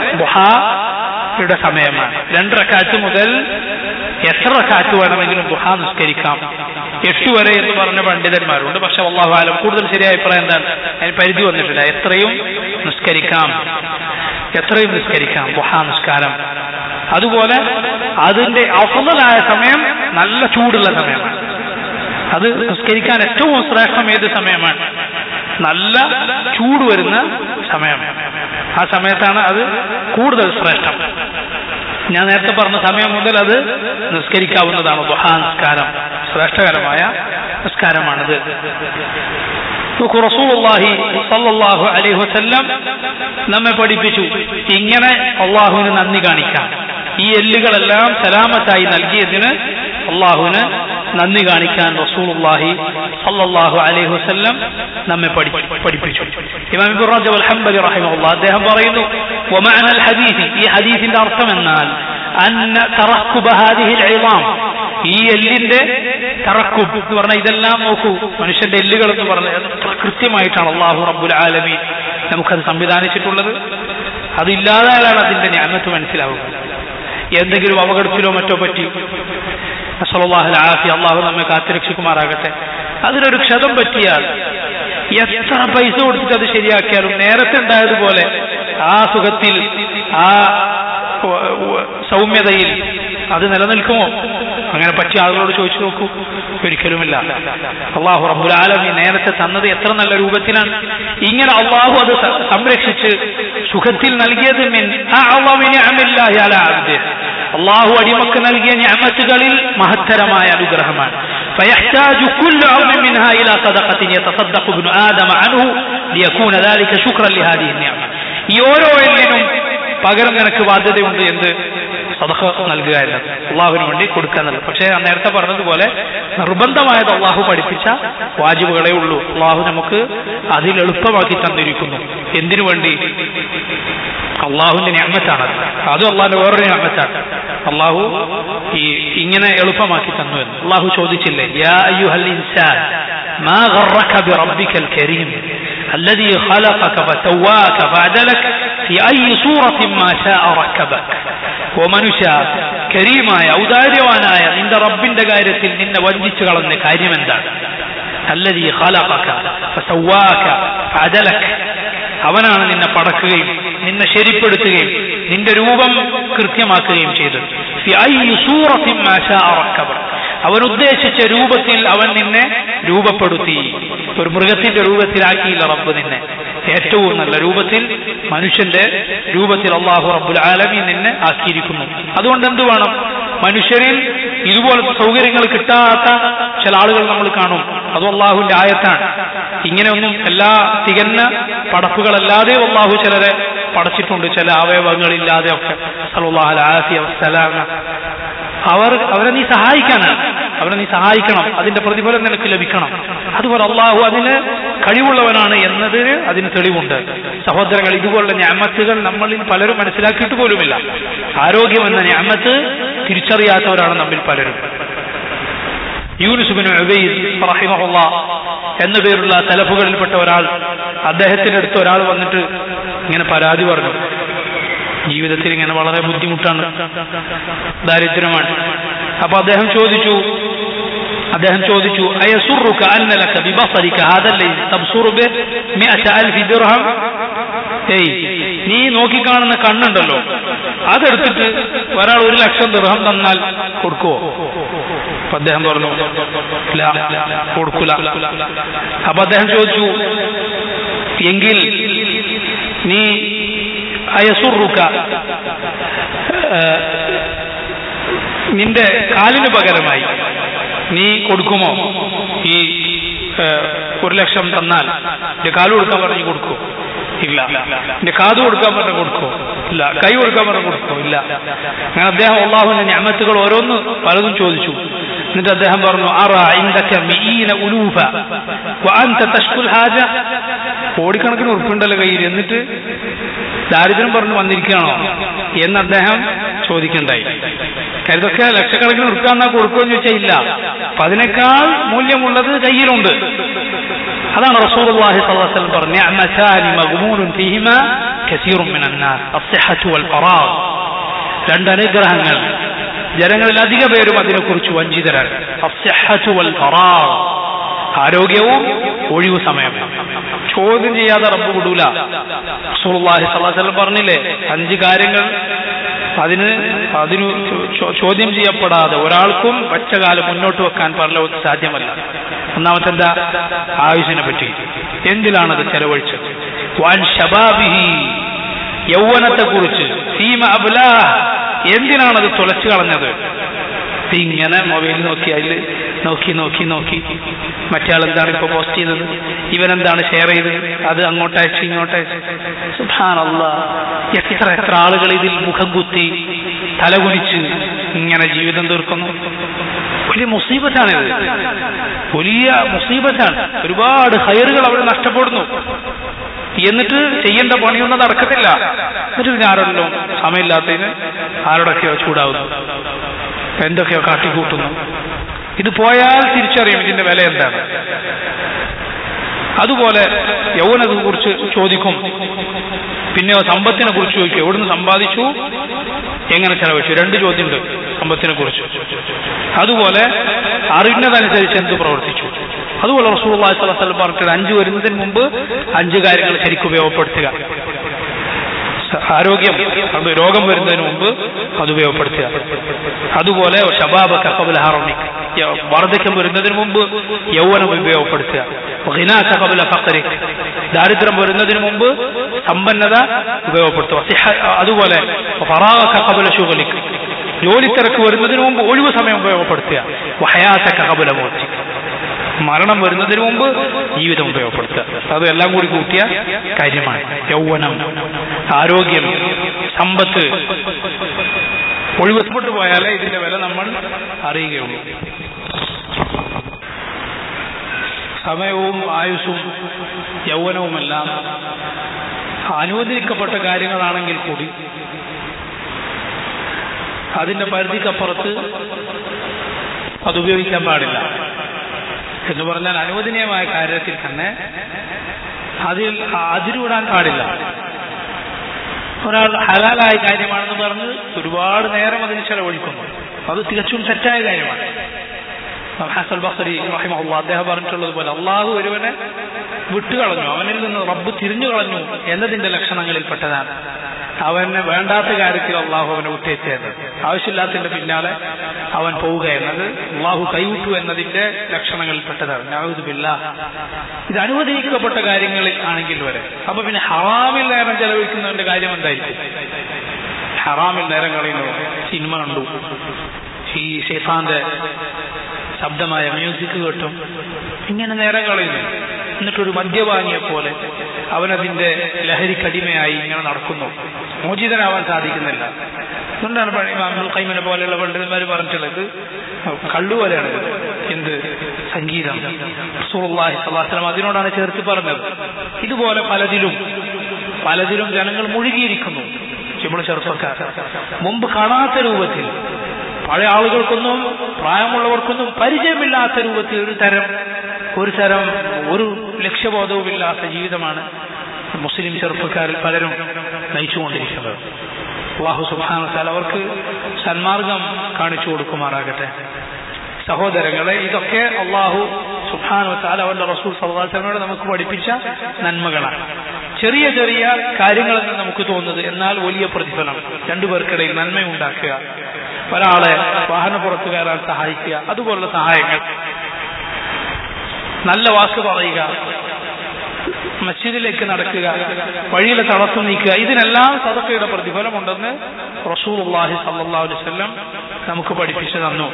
ദുഹായുടെ സമയമാണ്. രണ്ട് റക്അത്ത് മുതൽ എത്ര റക്അത്ത് വേണമെങ്കിലും ദുഹാ നിസ്കരിക്കാം. എട്ട് വരെ എന്ന് പറഞ്ഞ പണ്ഡിതന്മാരുണ്ട്. പക്ഷെ അല്ലാഹു അലം കൂടുതൽ ശരിയായ അഭിപ്രായം എന്താണ്? അതിന് പരിധി വന്നിട്ടില്ല. എത്രയും നിസ്കരിക്കാം, എത്രയും നിസ്കരിക്കാം ദുഹാ നിസ്കാരം. അതുപോലെ അതിന്റെ അഫ്ളലായ സമയം നല്ല ചൂടുള്ള സമയമാണ്. അത് നിസ്കരിക്കാൻ ഏറ്റവും ശ്രേഷ്ഠം ഏത് സമയമാണ്? നല്ല ചൂട് വരുന്ന സമയം. ആ സമയത്താണ് അത് കൂടുതൽ ശ്രേഷ്ഠം. ഞാൻ നേരത്തെ പറഞ്ഞ സമയം മുതൽ അത് നിസ്കരിക്കാവുന്നതാണ്. ദുഹാ നിസ്കാരം ശ്രേഷ്ഠകരമായ നിസ്കാരമാണിത്. നോക്കൂ, റസൂലുള്ളാഹി സ്വല്ലല്ലാഹു അലൈഹി വസല്ലം നമ്മെ പഠിപ്പിച്ചു ഇങ്ങനെ അള്ളാഹുവിന് നന്ദി കാണിക്കാം. ഈ എല്ലുകളെല്ലാം സലാമത്തായി നൽകിയതിന് അള്ളാഹുവിന് നന്ദി കാണിക്കാൻ റസൂലുള്ളാഹി സ്വല്ലല്ലാഹു അലൈഹി വസല്ലം നമ്മെ പഠിപ്പിച്ചു. ഇമാം ഇബ്നു റജബ് അൽ-ഹംബലി റഹിമഹുല്ലാഹ് അദ്ദേഹം പറയുന്നു, വമഅന അൽ-ഹദീസ്, ഈ ഹദീസിന്റെ അർത്ഥം എന്നാൽ അന്ന തറക്കുബ ഹാദിഹി അൽ-ഇളാം, ഈ എല്ലിന്റെ തറക്കുബ് എന്ന് പറഞ്ഞാൽ ഇതെല്ലാം നോക്കൂ, മനുഷ്യന്റെ എല്ലുകൾ എന്ന് പറഞ്ഞാൽ കൃത്യമായിട്ടാണ് അല്ലാഹു റബ്ബുൽ ആലമീൻ നമുക്കത് സംവിധാനിച്ചിട്ടുള്ളത്. അതില്ലാതായാലാണ് അതിന്റെ ഞാമത്ത് മനസ്സിലാവുക. എന്തെങ്കിലും അപകടത്തിലോ മറ്റോ പറ്റി നസ്അലുല്ലാഹി അൽ-ആഫിയ, അള്ളാഹു നമ്മെ കാത്തുരക്ഷിക്കുമാറാകട്ടെ, അതിനൊരു ക്ഷതം പറ്റിയാൽ എത്ര പൈസ കൊടുത്തിട്ട് അത് ശരിയാക്കിയാലും നേരത്തെ ഉണ്ടായതുപോലെ ആ സുഖത്തിൽ ആ സൗമ്യതയിൽ അത് നിലനിൽക്കുമോ? അങ്ങനെ പറ്റിയ ആളുകളോട് ചോദിച്ചു നോക്കൂ. ഒരിക്കലുമില്ല. അള്ളാഹു റബ്ബുൽ ആലമീൻ നേരത്തെ തന്നത് എത്ര നല്ല രൂപത്തിലാണ്. ഇങ്ങനെ അള്ളാഹു അത് സംരക്ഷിച്ച് സുഖത്തിൽ നൽകിയത് മിൻ അഅ്ളമി നിഅമില്ലാഹി അലാ അബ്ദിഹി, അള്ളാഹു അടിമക്ക് നൽകിയ നിഅമത്തുകളിൽ മഹത്തരമായ അനുഗ്രഹമാണ്. فيحتاج كل عون منها إلى صدقة يتصدق ابن آدم عنه ليكون ذلك شكرا لهذه النعمة. ഈ ഓരോ എല്ലിനും പകരം നിനക്ക് ബാധ്യതയുണ്ട് എന്ത്? സദഖ നൽകുക എന്നത്, അള്ളാഹുവിന് വേണ്ടി കൊടുക്കുക എന്നത്. പക്ഷേ നേരത്തെ പറഞ്ഞതുപോലെ നിർബന്ധമായത് അള്ളാഹു പഠിപ്പിച്ച വാജിബുകളേ ഉള്ളൂ. അള്ളാഹു നമുക്ക് അതിൽ എളുപ്പമാക്കി തന്നിരിക്കുന്നു. എന്തിനു വേണ്ടി? അള്ളാഹുവിന്റെ നിഅമത്താണ്. അതും അള്ളാഹുവിന്റെ വേറൊരു നിഅമത്താണ്. അള്ളാഹു ഈ ഇങ്ങനെ എളുപ്പമാക്കി തന്നു എന്ന് അള്ളാഹു ചോദിച്ചില്ലേ? യാ അയ്യുഹൽ ഇൻസാൻ മാ ഗറക ബിറബ്ബിക്കൽ കരീം الذي خلقك فسواك فعدلك في أي صورة ما شاء ركبك. ومنشا كريماയ ഔദാര്യവാനായ നിന്റെ റബ്ബിന്റെ കാര്യത്തിൽ നിന്നെ വഞ്ചിച്ചു കളഞ്ഞ കാര്യം എന്താണ്? الذي خلقك فسواك فعدلك, അവനാണ് നിന്നെ പടക്കുകയും നിന്നെ ശരിപ്പെടുത്തുകയും നിന്റെ രൂപം കൃത്യമാക്കുകയും ചെയ്തത്. في أي صورة ما شاء ركبك, അവൻ ഉദ്ദേശിച്ച രൂപത്തിൽ അവൻ നിന്നെ രൂപപ്പെടുത്തി. ഒരു മൃഗത്തിന്റെ രൂപത്തിലാക്കിയില്ല റബ്ബ് നിന്നെ, ഏറ്റവും നല്ല രൂപത്തിൽ മനുഷ്യന്റെ രൂപത്തിൽ അള്ളാഹു റബ്ബുൽ ആലമീൻ നിന്നെ ആക്കിയിരിക്കുന്നു. അതുകൊണ്ട് എന്ത് വേണം? മനുഷ്യരിൽ ഇതുപോലത്തെ സൗകര്യങ്ങൾ കിട്ടാത്ത ചില ആളുകൾ നമ്മൾ കാണും. അതും അള്ളാഹുവിന്റെ ആയത്താണ്. ഇങ്ങനെയൊന്നും എല്ലാ തികഞ്ഞ പടപ്പുകളല്ലാതെ അള്ളാഹു ചിലരെ പടച്ചിട്ടുണ്ട്, ചില അവയവങ്ങളില്ലാതെ ഒക്കെ. സല്ലല്ലാഹു അലൈഹി വസല്ലം അവർ അവരെ നീ സഹായിക്കാനാണ്, അവരെ നീ സഹായിക്കണം, അതിന്റെ പ്രതിഫലം നിനക്ക് ലഭിക്കണം. അതുപോലെ അള്ളാഹു അതിന് കഴിവുള്ളവനാണ് എന്നതിന് അതിന് തെളിവുണ്ട്. സഹോദരങ്ങൾ, ഇതുപോലുള്ള നിഅമത്തുകൾ നമ്മളിൽ പലരും മനസ്സിലാക്കിയിട്ട് പോലുമില്ല. ആരോഗ്യം എന്ന നിഅമത്ത് തിരിച്ചറിയാത്തവരാണ് നമ്മിൽ പലരും. യൂനുസ് ഇബ്നു ഉബൈദ് റഹിമഹുല്ലാഹ് എന്ന പേരുള്ള സലഫുകളിൽപ്പെട്ട ഒരാൾ, അദ്ദേഹത്തിന്റെ അടുത്ത് ഒരാൾ വന്നിട്ട് ഇങ്ങനെ പരാതി പറഞ്ഞു. ജീവിതത്തിൽ ഇങ്ങനെ വളരെ ബുദ്ധിമുട്ടാണ്, ദാരിദ്ര്യമാണ്. അപ്പൊ അദ്ദേഹം ചോദിച്ചു അദ്ദേഹം ചോദിച്ചു അയസുറുക അന്ന ലക ബിബസരിക ഹാദ അല്ലദി തബ്സുറു ബി മിഅത അൽഫ് ദിർഹം. ഏയ്, നീ നോക്കിക്കാണുന്ന കണ്ണുണ്ടല്ലോ, അതെടുത്തിട്ട് ഒരാൾ ഒരു ലക്ഷം ദിർഹം തന്നാൽ കൊടുക്കുവോ? അപ്പൊ അദ്ദേഹം പറഞ്ഞു ഇല്ല, കൊടുക്കൂല. അപ്പൊ അദ്ദേഹം ചോദിച്ചു എങ്കിൽ നീ അയസുറുക, നിന്റെ കാലിന് പകരമായി നീ കൊടുക്കുമോ? ഈ ഒരു ലക്ഷം തന്നാൽ എന്റെ കാല് കൊടുക്കാൻ പറഞ്ഞു കൊടുക്കൂ? ഇല്ല. എന്റെ കാത് കൊടുക്കാൻ പറഞ്ഞു കൊടുക്കോ? ഇല്ല. കൈ കൊടുക്കാൻ പറഞ്ഞു കൊടുക്കോ? ഇല്ല. അങ്ങനെ അദ്ദേഹം അല്ലാഹുവിന്റെ നിഅമത്തുകൾ ഓരോന്ന് പലതും ചോദിച്ചു. എന്നിട്ട് അദ്ദേഹം പറഞ്ഞു അറാ ഇൻദക മിഈന ഉലൂഫ വഅൻത തഷ്കുൽ ഹാജ. കോടിക്കണക്കിന് ഉറുപ്പുണ്ടല്ലോ കയ്യിൽ, എന്നിട്ട് ദാരിദ്ര്യം പറഞ്ഞു വന്നിരിക്കുകയാണോ എന്ന് അദ്ദേഹം ചോദിക്കണ്ടായി. ഇതൊക്കെ ലക്ഷക്കണക്കിന് ഉറുപ്പിക കൊടുക്കുമെന്ന് ചോദിച്ചാൽ ഇല്ല, അപ്പൊ അതിനേക്കാൾ മൂല്യമുള്ളത് കയ്യിലുണ്ട്. അതാണ് റസൂലുള്ളാഹി സ്വല്ലല്ലാഹു അലൈഹി വസല്ലം പറഞ്ഞു നിഅമതാനി മഗ്മൂനുൻ ഫീഹിമാ കസീറുൻ മിനൻ നാസ് അസ്സഹതു വൽ ഫറാഗ്. രണ്ട് അനുഗ്രഹങ്ങൾ, ജനങ്ങളിൽ അധിക പേരും അതിനെക്കുറിച്ച് വഞ്ചിതരാണ്. അസ്സഹതു വൽ ഫറാഗ്, ആരോഗ്യവും ഒഴിവു സമയം. ചോദ്യം ചെയ്യാതെ റബ്ബ് വിടൂല. റസൂലുള്ളാഹി സ്വല്ലല്ലാഹു അലൈഹി വസല്ലം പറഞ്ഞില്ലേ, അഞ്ച് കാര്യങ്ങൾ അതിന് അതിന് ചോദ്യം ചെയ്യപ്പെടാതെ ഒരാൾക്കും ഒറ്റകാലം മുന്നോട്ട് വെക്കാൻ പരലോകത്ത് സാധ്യമല്ല. ഒന്നാമത്തെ എന്താ? ആയുഷിനെ പറ്റി. എന്തിലാണത് ചെലവഴിച്ചത്? വാൻ ശബാബിഹി, യൗവനത്തെ കുറിച്ച്. ഫീമ അബ്ലാഹ്, എന്തിനാണത് തുലച്ചു കളഞ്ഞത്? ഇങ്ങനെ മൊബൈൽ നോക്കി അതിൽ നോക്കി നോക്കി നോക്കി മറ്റയാൾ എന്താണ് ഇപ്പൊ പോസ്റ്റ് ചെയ്തത്, ഇവനെന്താണ് ഷെയർ ചെയ്തത്, അത് അങ്ങോട്ടയച്ച് ഇങ്ങോട്ടയച്ച്. സുബ്ഹാനല്ലാഹ്, എത്ര എത്ര ആളുകൾ ഇതിൽ മുഖം കുത്തി തലകുനിച്ച് ഇങ്ങനെ ജീവിതം തീർക്കുന്നു. വലിയ മുസീബത്താണിത്, വലിയ മുസീബത്താണ്. ഒരുപാട് ഹൈറുകൾ അവർ നഷ്ടപ്പെടുന്നു. എന്നിട്ട് ചെയ്യേണ്ട പണിയൊന്നും നടക്കത്തില്ല. എന്നിട്ട് ആരെല്ലോ സമയമില്ലാത്തതിന് ആരോടൊക്കെയോ ചൂടാവുന്നു, എന്തൊക്കെയോ കാട്ടിക്കൂട്ടുന്നു. ഇത് പോയാൽ തിരിച്ചറിയും ഇതിന്റെ വില എന്താണ്. അതുപോലെ യൗവനത്തെ കുറിച്ച് ചോദിക്കും, പിന്നെയോ സമ്പത്തിനെ കുറിച്ച് ചോദിക്കും, എവിടുന്ന് സമ്പാദിച്ചു, എങ്ങനെ ചെലവഴിച്ചു. രണ്ട് ചോദ്യമുണ്ട് സമ്പത്തിനെ കുറിച്ച്. അതുപോലെ അറിയുന്നതനുസരിച്ച് എന്ത് പ്രവർത്തിച്ചു. അതുപോലെ റസൂലുള്ളാഹി സ്വല്ലല്ലാഹു അലൈഹി വസല്ലം പറഞ്ഞിട്ട് അഞ്ച് വരുന്നതിന് മുമ്പ് അഞ്ച് കാര്യങ്ങൾ ശരിക്കും ഉപയോഗപ്പെടുത്തുക. ആരോഗ്യം, അത് രോഗം വരുന്നതിന് മുമ്പ് അത് ഉപയോഗപ്പെടുത്തുക. അതുപോലെ ശബാബക ഖബ്ല ഹറമിക, വാർദ്ധക്യം വരുന്നതിന് മുമ്പ് യൗവനം ഉപയോഗപ്പെടുത്തുക. ഗിനാക ഖബ്ല ഫഖരിക, ദാരിദ്ര്യം വരുന്നതിന് മുമ്പ് സമ്പന്നത ഉപയോഗപ്പെടുത്തുക. അതുപോലെ ഫറാഗക ഖബ്ല ശുഗ്ലിക, ജോലി തിരക്ക് വരുന്നതിന് മുമ്പ് ഒഴിവ് സമയം ഉപയോഗപ്പെടുത്തുക. വഹയാതക ഖബ്ല മൗതിക, മരണം വരുന്നതിന് മുമ്പ് ജീവിതം ഉപയോഗപ്പെടുത്തുക. അതെല്ലാം കൂടി കൂട്ടിയ കാര്യമാണ് യൗവനം, ആരോഗ്യം, സമ്പത്ത്. ഒഴിവപ്പെട്ടു പോയാലേ ഇതിന്റെ വില നമ്മൾ അറിയുകയുള്ളൂ. സമയവും ആയുസ്സും യൗവനവുമെല്ലാം അനുവദിക്കപ്പെട്ട കാര്യങ്ങളാണെങ്കിൽ കൂടി അതിന്റെ പരിധിക്കപ്പുറത്ത് അത് ഉപയോഗിക്കാൻ പാടില്ല. എന്ന് പറഞ്ഞാൽ അനുവദനീയമായ കാര്യത്തിൽ തന്നെ അതിൽ അതിരുവിടാൻ പാടില്ല. ഒരാൾ ഹലാലായ കാര്യമാണെന്ന് പറഞ്ഞ് ഒരുപാട് നേരം അതിന് ചെലവഴിക്കുന്നു, അത് തികച്ചും തെറ്റായ കാര്യമാണ്. ഹസൻ ബസ്രി റഹിമഹുല്ലാഹ് അദ്ദേഹം പറഞ്ഞിട്ടുള്ളത് പോലെ അള്ളാഹു ഒരുവനെ വിട്ടുകളഞ്ഞു, അവനിൽ നിന്ന് റബ്ബ് തിരിഞ്ഞു കളഞ്ഞു എന്നതിന്റെ ലക്ഷണങ്ങളിൽപ്പെട്ടതാണ്. അവന് വേണ്ടാത്ത കാര്യത്തിൽ അള്ളാഹു അവനെ ഉത്തേജത്, ആവശ്യമില്ലാത്തതിന്റെ പിന്നാലെ അവൻ പോവുക എന്നത് അള്ളാഹു കൈവിട്ടു എന്നതിന്റെ ലക്ഷണങ്ങളിൽപ്പെട്ടതാണ്. നഊദു ബില്ലാഹ്. ഇത് അനുവദിക്കപ്പെട്ട കാര്യങ്ങളിൽ ആണെങ്കിൽ വരെ. അപ്പൊ പിന്നെ ഹറാമിൽ നേരം ചെലവഴിക്കുന്നവന്റെ കാര്യം എന്തായിരിക്കും? ഹറാമിൽ നേരം കളയുന്നു, സിനിമ കണ്ടു, ഈ ശൈത്താന്റെ ശബ്ദമായ മ്യൂസിക് കേട്ടും ഇങ്ങനെ നേരം കളയുന്നു. എന്നിട്ടൊരു മദ്യപാനിയെ പോലെ അവനതിന്റെ ലഹരിക്കടിമയായി ഇങ്ങനെ നടക്കുന്നു, മോചിതനാവാൻ സാധിക്കുന്നില്ല. അതുകൊണ്ടാണ് ഇമാം ഖൈമിനെ പോലെയുള്ള പണ്ഡിതന്മാർ പറഞ്ഞിട്ടുള്ളത് കള്ളുപോലെയാണ് എന്ത് സംഗീതം. റസൂലുള്ളാഹി സ്വല്ലല്ലാഹു അലൈഹി വസല്ലം അതിനോടാണ് ചേർത്ത് പറഞ്ഞത്. ഇതുപോലെ പലതിലും പലതിലും ജനങ്ങൾ മുഴുകിയിരിക്കുന്നു. നമ്മുടെ ചെറുപ്പക്കാർ മുമ്പ് കാണാത്ത രൂപത്തിൽ, പഴയ ആളുകൾക്കൊന്നും പ്രായമുള്ളവർക്കൊന്നും പരിചയമില്ലാത്ത രൂപത്തിൽ ഒരു തരം ഒരു തരം ഒരു ലക്ഷ്യബോധവുമില്ലാത്ത ജീവിതമാണ് മുസ്ലിം ചെറുപ്പക്കാരിൽ പലരും നയിച്ചുകൊണ്ടിരിക്കുന്നത്. അല്ലാഹു സുബ്ഹാനഹു വ തആല അവർക്ക് സന്മാർഗം കാണിച്ചു കൊടുക്കുമാറാകട്ടെ. സഹോദരങ്ങളെ, ഇതൊക്കെ അല്ലാഹു സുബ്ഹാനഹു വ തആല അവന്റെ റസൂൽ സ്വല്ലല്ലാഹു അലൈഹി വസല്ലമയോട് നമുക്ക് പഠിപ്പിച്ച നന്മകളാണ്. ചെറിയ ചെറിയ കാര്യങ്ങളെന്ന് നമുക്ക് തോന്നുന്നത്, എന്നാൽ വലിയ പ്രതിഫലം. രണ്ടുപേർക്കിടയിൽ നന്മയുണ്ടാക്കുക, ഒരാളെ വാഹനപ്പുറത്ത് കയറാൻ സഹായിക്കുക, അതുപോലുള്ള സഹായങ്ങൾ, നല്ല വാക്ക് പറയുക, മസ്ജിദിലേക്ക് നടക്കുക, വഴിയിലെ തടസ്സം നീക്കുക, ഇതിനെല്ലാം സദഖയുടെ പ്രതിഫലമുണ്ടെന്ന് റസൂലുള്ളാഹി സ്വല്ലല്ലാഹു അലൈഹി വസല്ലം നമുക്ക് പഠിപ്പിച്ചു തന്നു.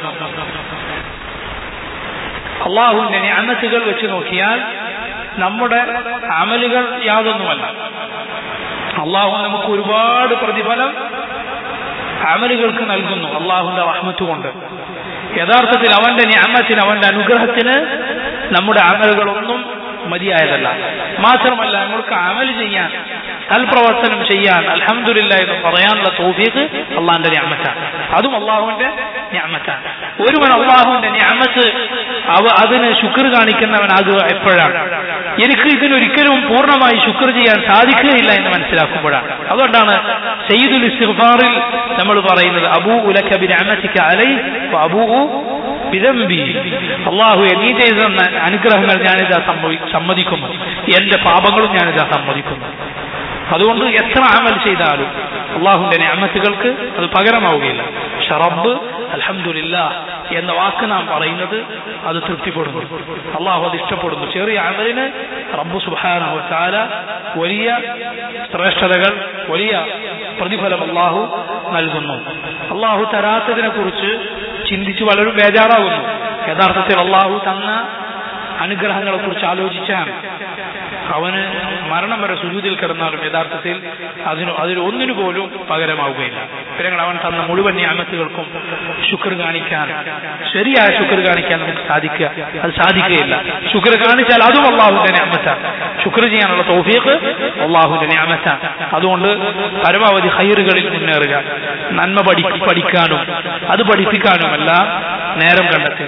അല്ലാഹുവിന്റെ നിഅമത്തുകൾ വെച്ച് നോക്കിയാൽ നമ്മുടെ അമലുകൾ യാതൊന്നുമല്ല. അല്ലാഹു നമുക്ക് ഒരുപാട് പ്രതിഫലം അമലുകൾക്ക് നൽകുന്നു അല്ലാഹുവിന്റെ റഹ്മത്ത് കൊണ്ട്. യഥാർത്ഥത്തിൽ അവന്റെ നിഅമത്തിന്, അവന്റെ അനുഗ്രഹത്തിന് നമ്മുടെ അമലുകളൊന്നും മതിയായതല്ല. മാത്രമല്ല, നമ്മൾക്ക് അമൽ ചെയ്യാൻ, സൽപ്രവർത്തനം ചെയ്യാൻ, അൽഹംദുലില്ലാഹ് എന്ന് പറയാനുള്ള തൗഫീഖ് അള്ളാഹുവിന്റെ നിഅമത്താണ്. അതും അള്ളാഹുവിന്റെ നിഅമത്താണ്. ഒരുവൻ അള്ളാഹുവിന്റെ നിഅമത്ത് അവ അതിന് ശുക്ർ കാണിക്കുന്നവനാകുക എപ്പോഴാണ്? എനിക്ക് ഇതിനൊരിക്കലും പൂർണ്ണമായി ശുക്ർ ചെയ്യാൻ സാധിക്കുകയില്ല എന്ന് മനസ്സിലാക്കുമ്പോഴാണ്. അതുകൊണ്ടാണ് സയ്യിദുൽ ഇസ്തിഗ്ഫാറിൽ നമ്മൾ പറയുന്നത് അബൂഉ ലക ബിനിഅമതിക അലൈഹി വഅബൂഉ ബിദംബി. അല്ലാഹുവേ, നീ ചെയ്ത അനുഗ്രഹങ്ങൾ ഞാനിതാ സമ്മതിക്കുന്നു, എന്റെ പാപങ്ങളും ഞാനിതാ സമ്മതിക്കുന്നു. അതുകൊണ്ട് എത്ര അമൽ ചെയ്താലും അള്ളാഹുവിന്റെ നിഅമത്തുകൾക്ക് അത് പകരമാവുകയില്ല. റബ്ബ് അൽഹംദുലില്ലാഹ് എന്ന വാക്ക് നാം പറയുന്നത് അത് തൃപ്തിപ്പെടുന്നു, അള്ളാഹു അത് ഇഷ്ടപ്പെടുന്നു. ചെറിയ അമലിന് റബ്ബ് സുബ്ഹാനഹു വ തആല വലിയ ശ്രേഷ്ഠതകൾ, വലിയ പ്രതിഫലം അള്ളാഹു നൽകുന്നു. അള്ളാഹു തരാത്തതിനെ കുറിച്ച് ചിന്തിച്ച് വളരെ ബേജാറാകുന്നു. യഥാർത്ഥത്തിൽ അള്ളാഹു തന്ന അനുഗ്രഹങ്ങളെ കുറിച്ച് ആലോചിച്ചാൽ അവന് മരണം വരെ സുജൂദിൽ കിടന്നാലും യഥാർത്ഥത്തിൽ അതിന് അതിൽ ഒന്നിനു പോലും പകരമാവുകയില്ല. പിന്നെ അവൻ തന്ന മുഴുവൻ നിഅമത്തുകൾക്കും ശുക്ർ കാണിക്കാൻ, ശരിയായ ശുക്ർ കാണിക്കാൻ നമുക്ക് സാധിക്കുക അത് സാധിക്കുകയില്ല. ശുക്ർ കാണിച്ചാൽ അതും അള്ളാഹുവിന്റെ നിഅമത്താണ്. ശുക്ർ ചെയ്യാനുള്ള തൗഫീഖ് അള്ളാഹുവിന്റെ നിഅമത്താണ്. അതുകൊണ്ട് പരമാവധി ഖൈറുകളിൽ മുന്നേറുക, നന്മ പഠി പഠിക്കാനും അത് പഠിപ്പിക്കാനുമെല്ലാം നേരം കണ്ടെത്തുക.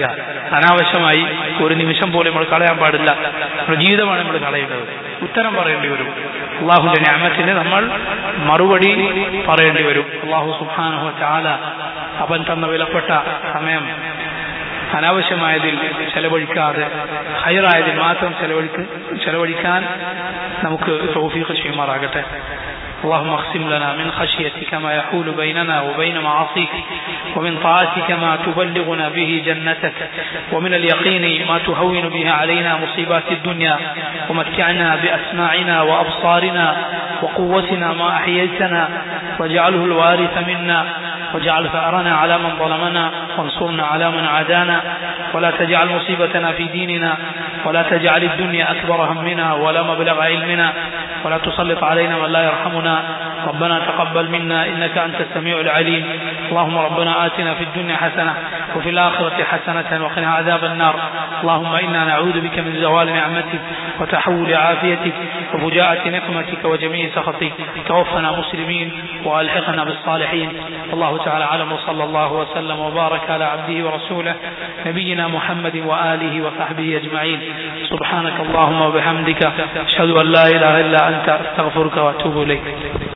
അനാവശ്യമായി ഒരു നിമിഷം പോലും നമ്മൾ കളയാൻ പാടില്ല. നമ്മുടെ ജീവിതമാണ് നമ്മൾ കളയേണ്ടത്. ഉത്തരം പറയേണ്ടി വരും. അള്ളാഹുവിന്റെ നിഅമത്തിന് നമ്മൾ മറുപടി പറയേണ്ടി വരും. അള്ളാഹു സുബ്ഹാനഹു വ തആല അവൻ തന്ന വിലപ്പെട്ട സമയം അനാവശ്യമായതിൽ ചെലവഴിക്കാതെ ഹൈറായതിൽ മാത്രം ചെലവഴിക്ക് ചെലവഴിക്കാൻ നമുക്ക് തൗഫീഖ് ചെയ്യുമാറാകട്ടെ. اللهم اقسم لنا من خشيتك ما يحول بيننا وبين معاصيك ومن طاعتك ما تبلغنا به جنتك ومن اليقين ما تهون به علينا مصيبات الدنيا ومتعنا بأسماعنا وأبصارنا وقوتنا ما أحييتنا واجعله الوارث منا واجعل ثأرنا على من ظلمنا وانصرنا على من عادانا ولا تجعل مصيبتنا في ديننا ولا تجعل الدنيا أكبر همنا ولا مبلغ علمنا ولا تسلط علينا من لا يرحمنا ربنا تقبل منا إنك أنت السميع العليم اللهم ربنا آتنا في الدنيا حسنة وفي الآخرة حسنة وقنا عذاب النار اللهم إنا نعوذ بك من زوال نعمتك وتحول عافيتك وفجاءة نقمتك وجميع سخطك توفنا مسلمين وألحقنا بالصالحين الله تعالى أعلم وصلى الله وسلم وبارك على عبده ورسوله نبينا محمد وآله وصحبه أجمعين سبحانك اللهم وبحمدك أشهد أن لا إله إلا أنت أستغفرك وأتوب إليك.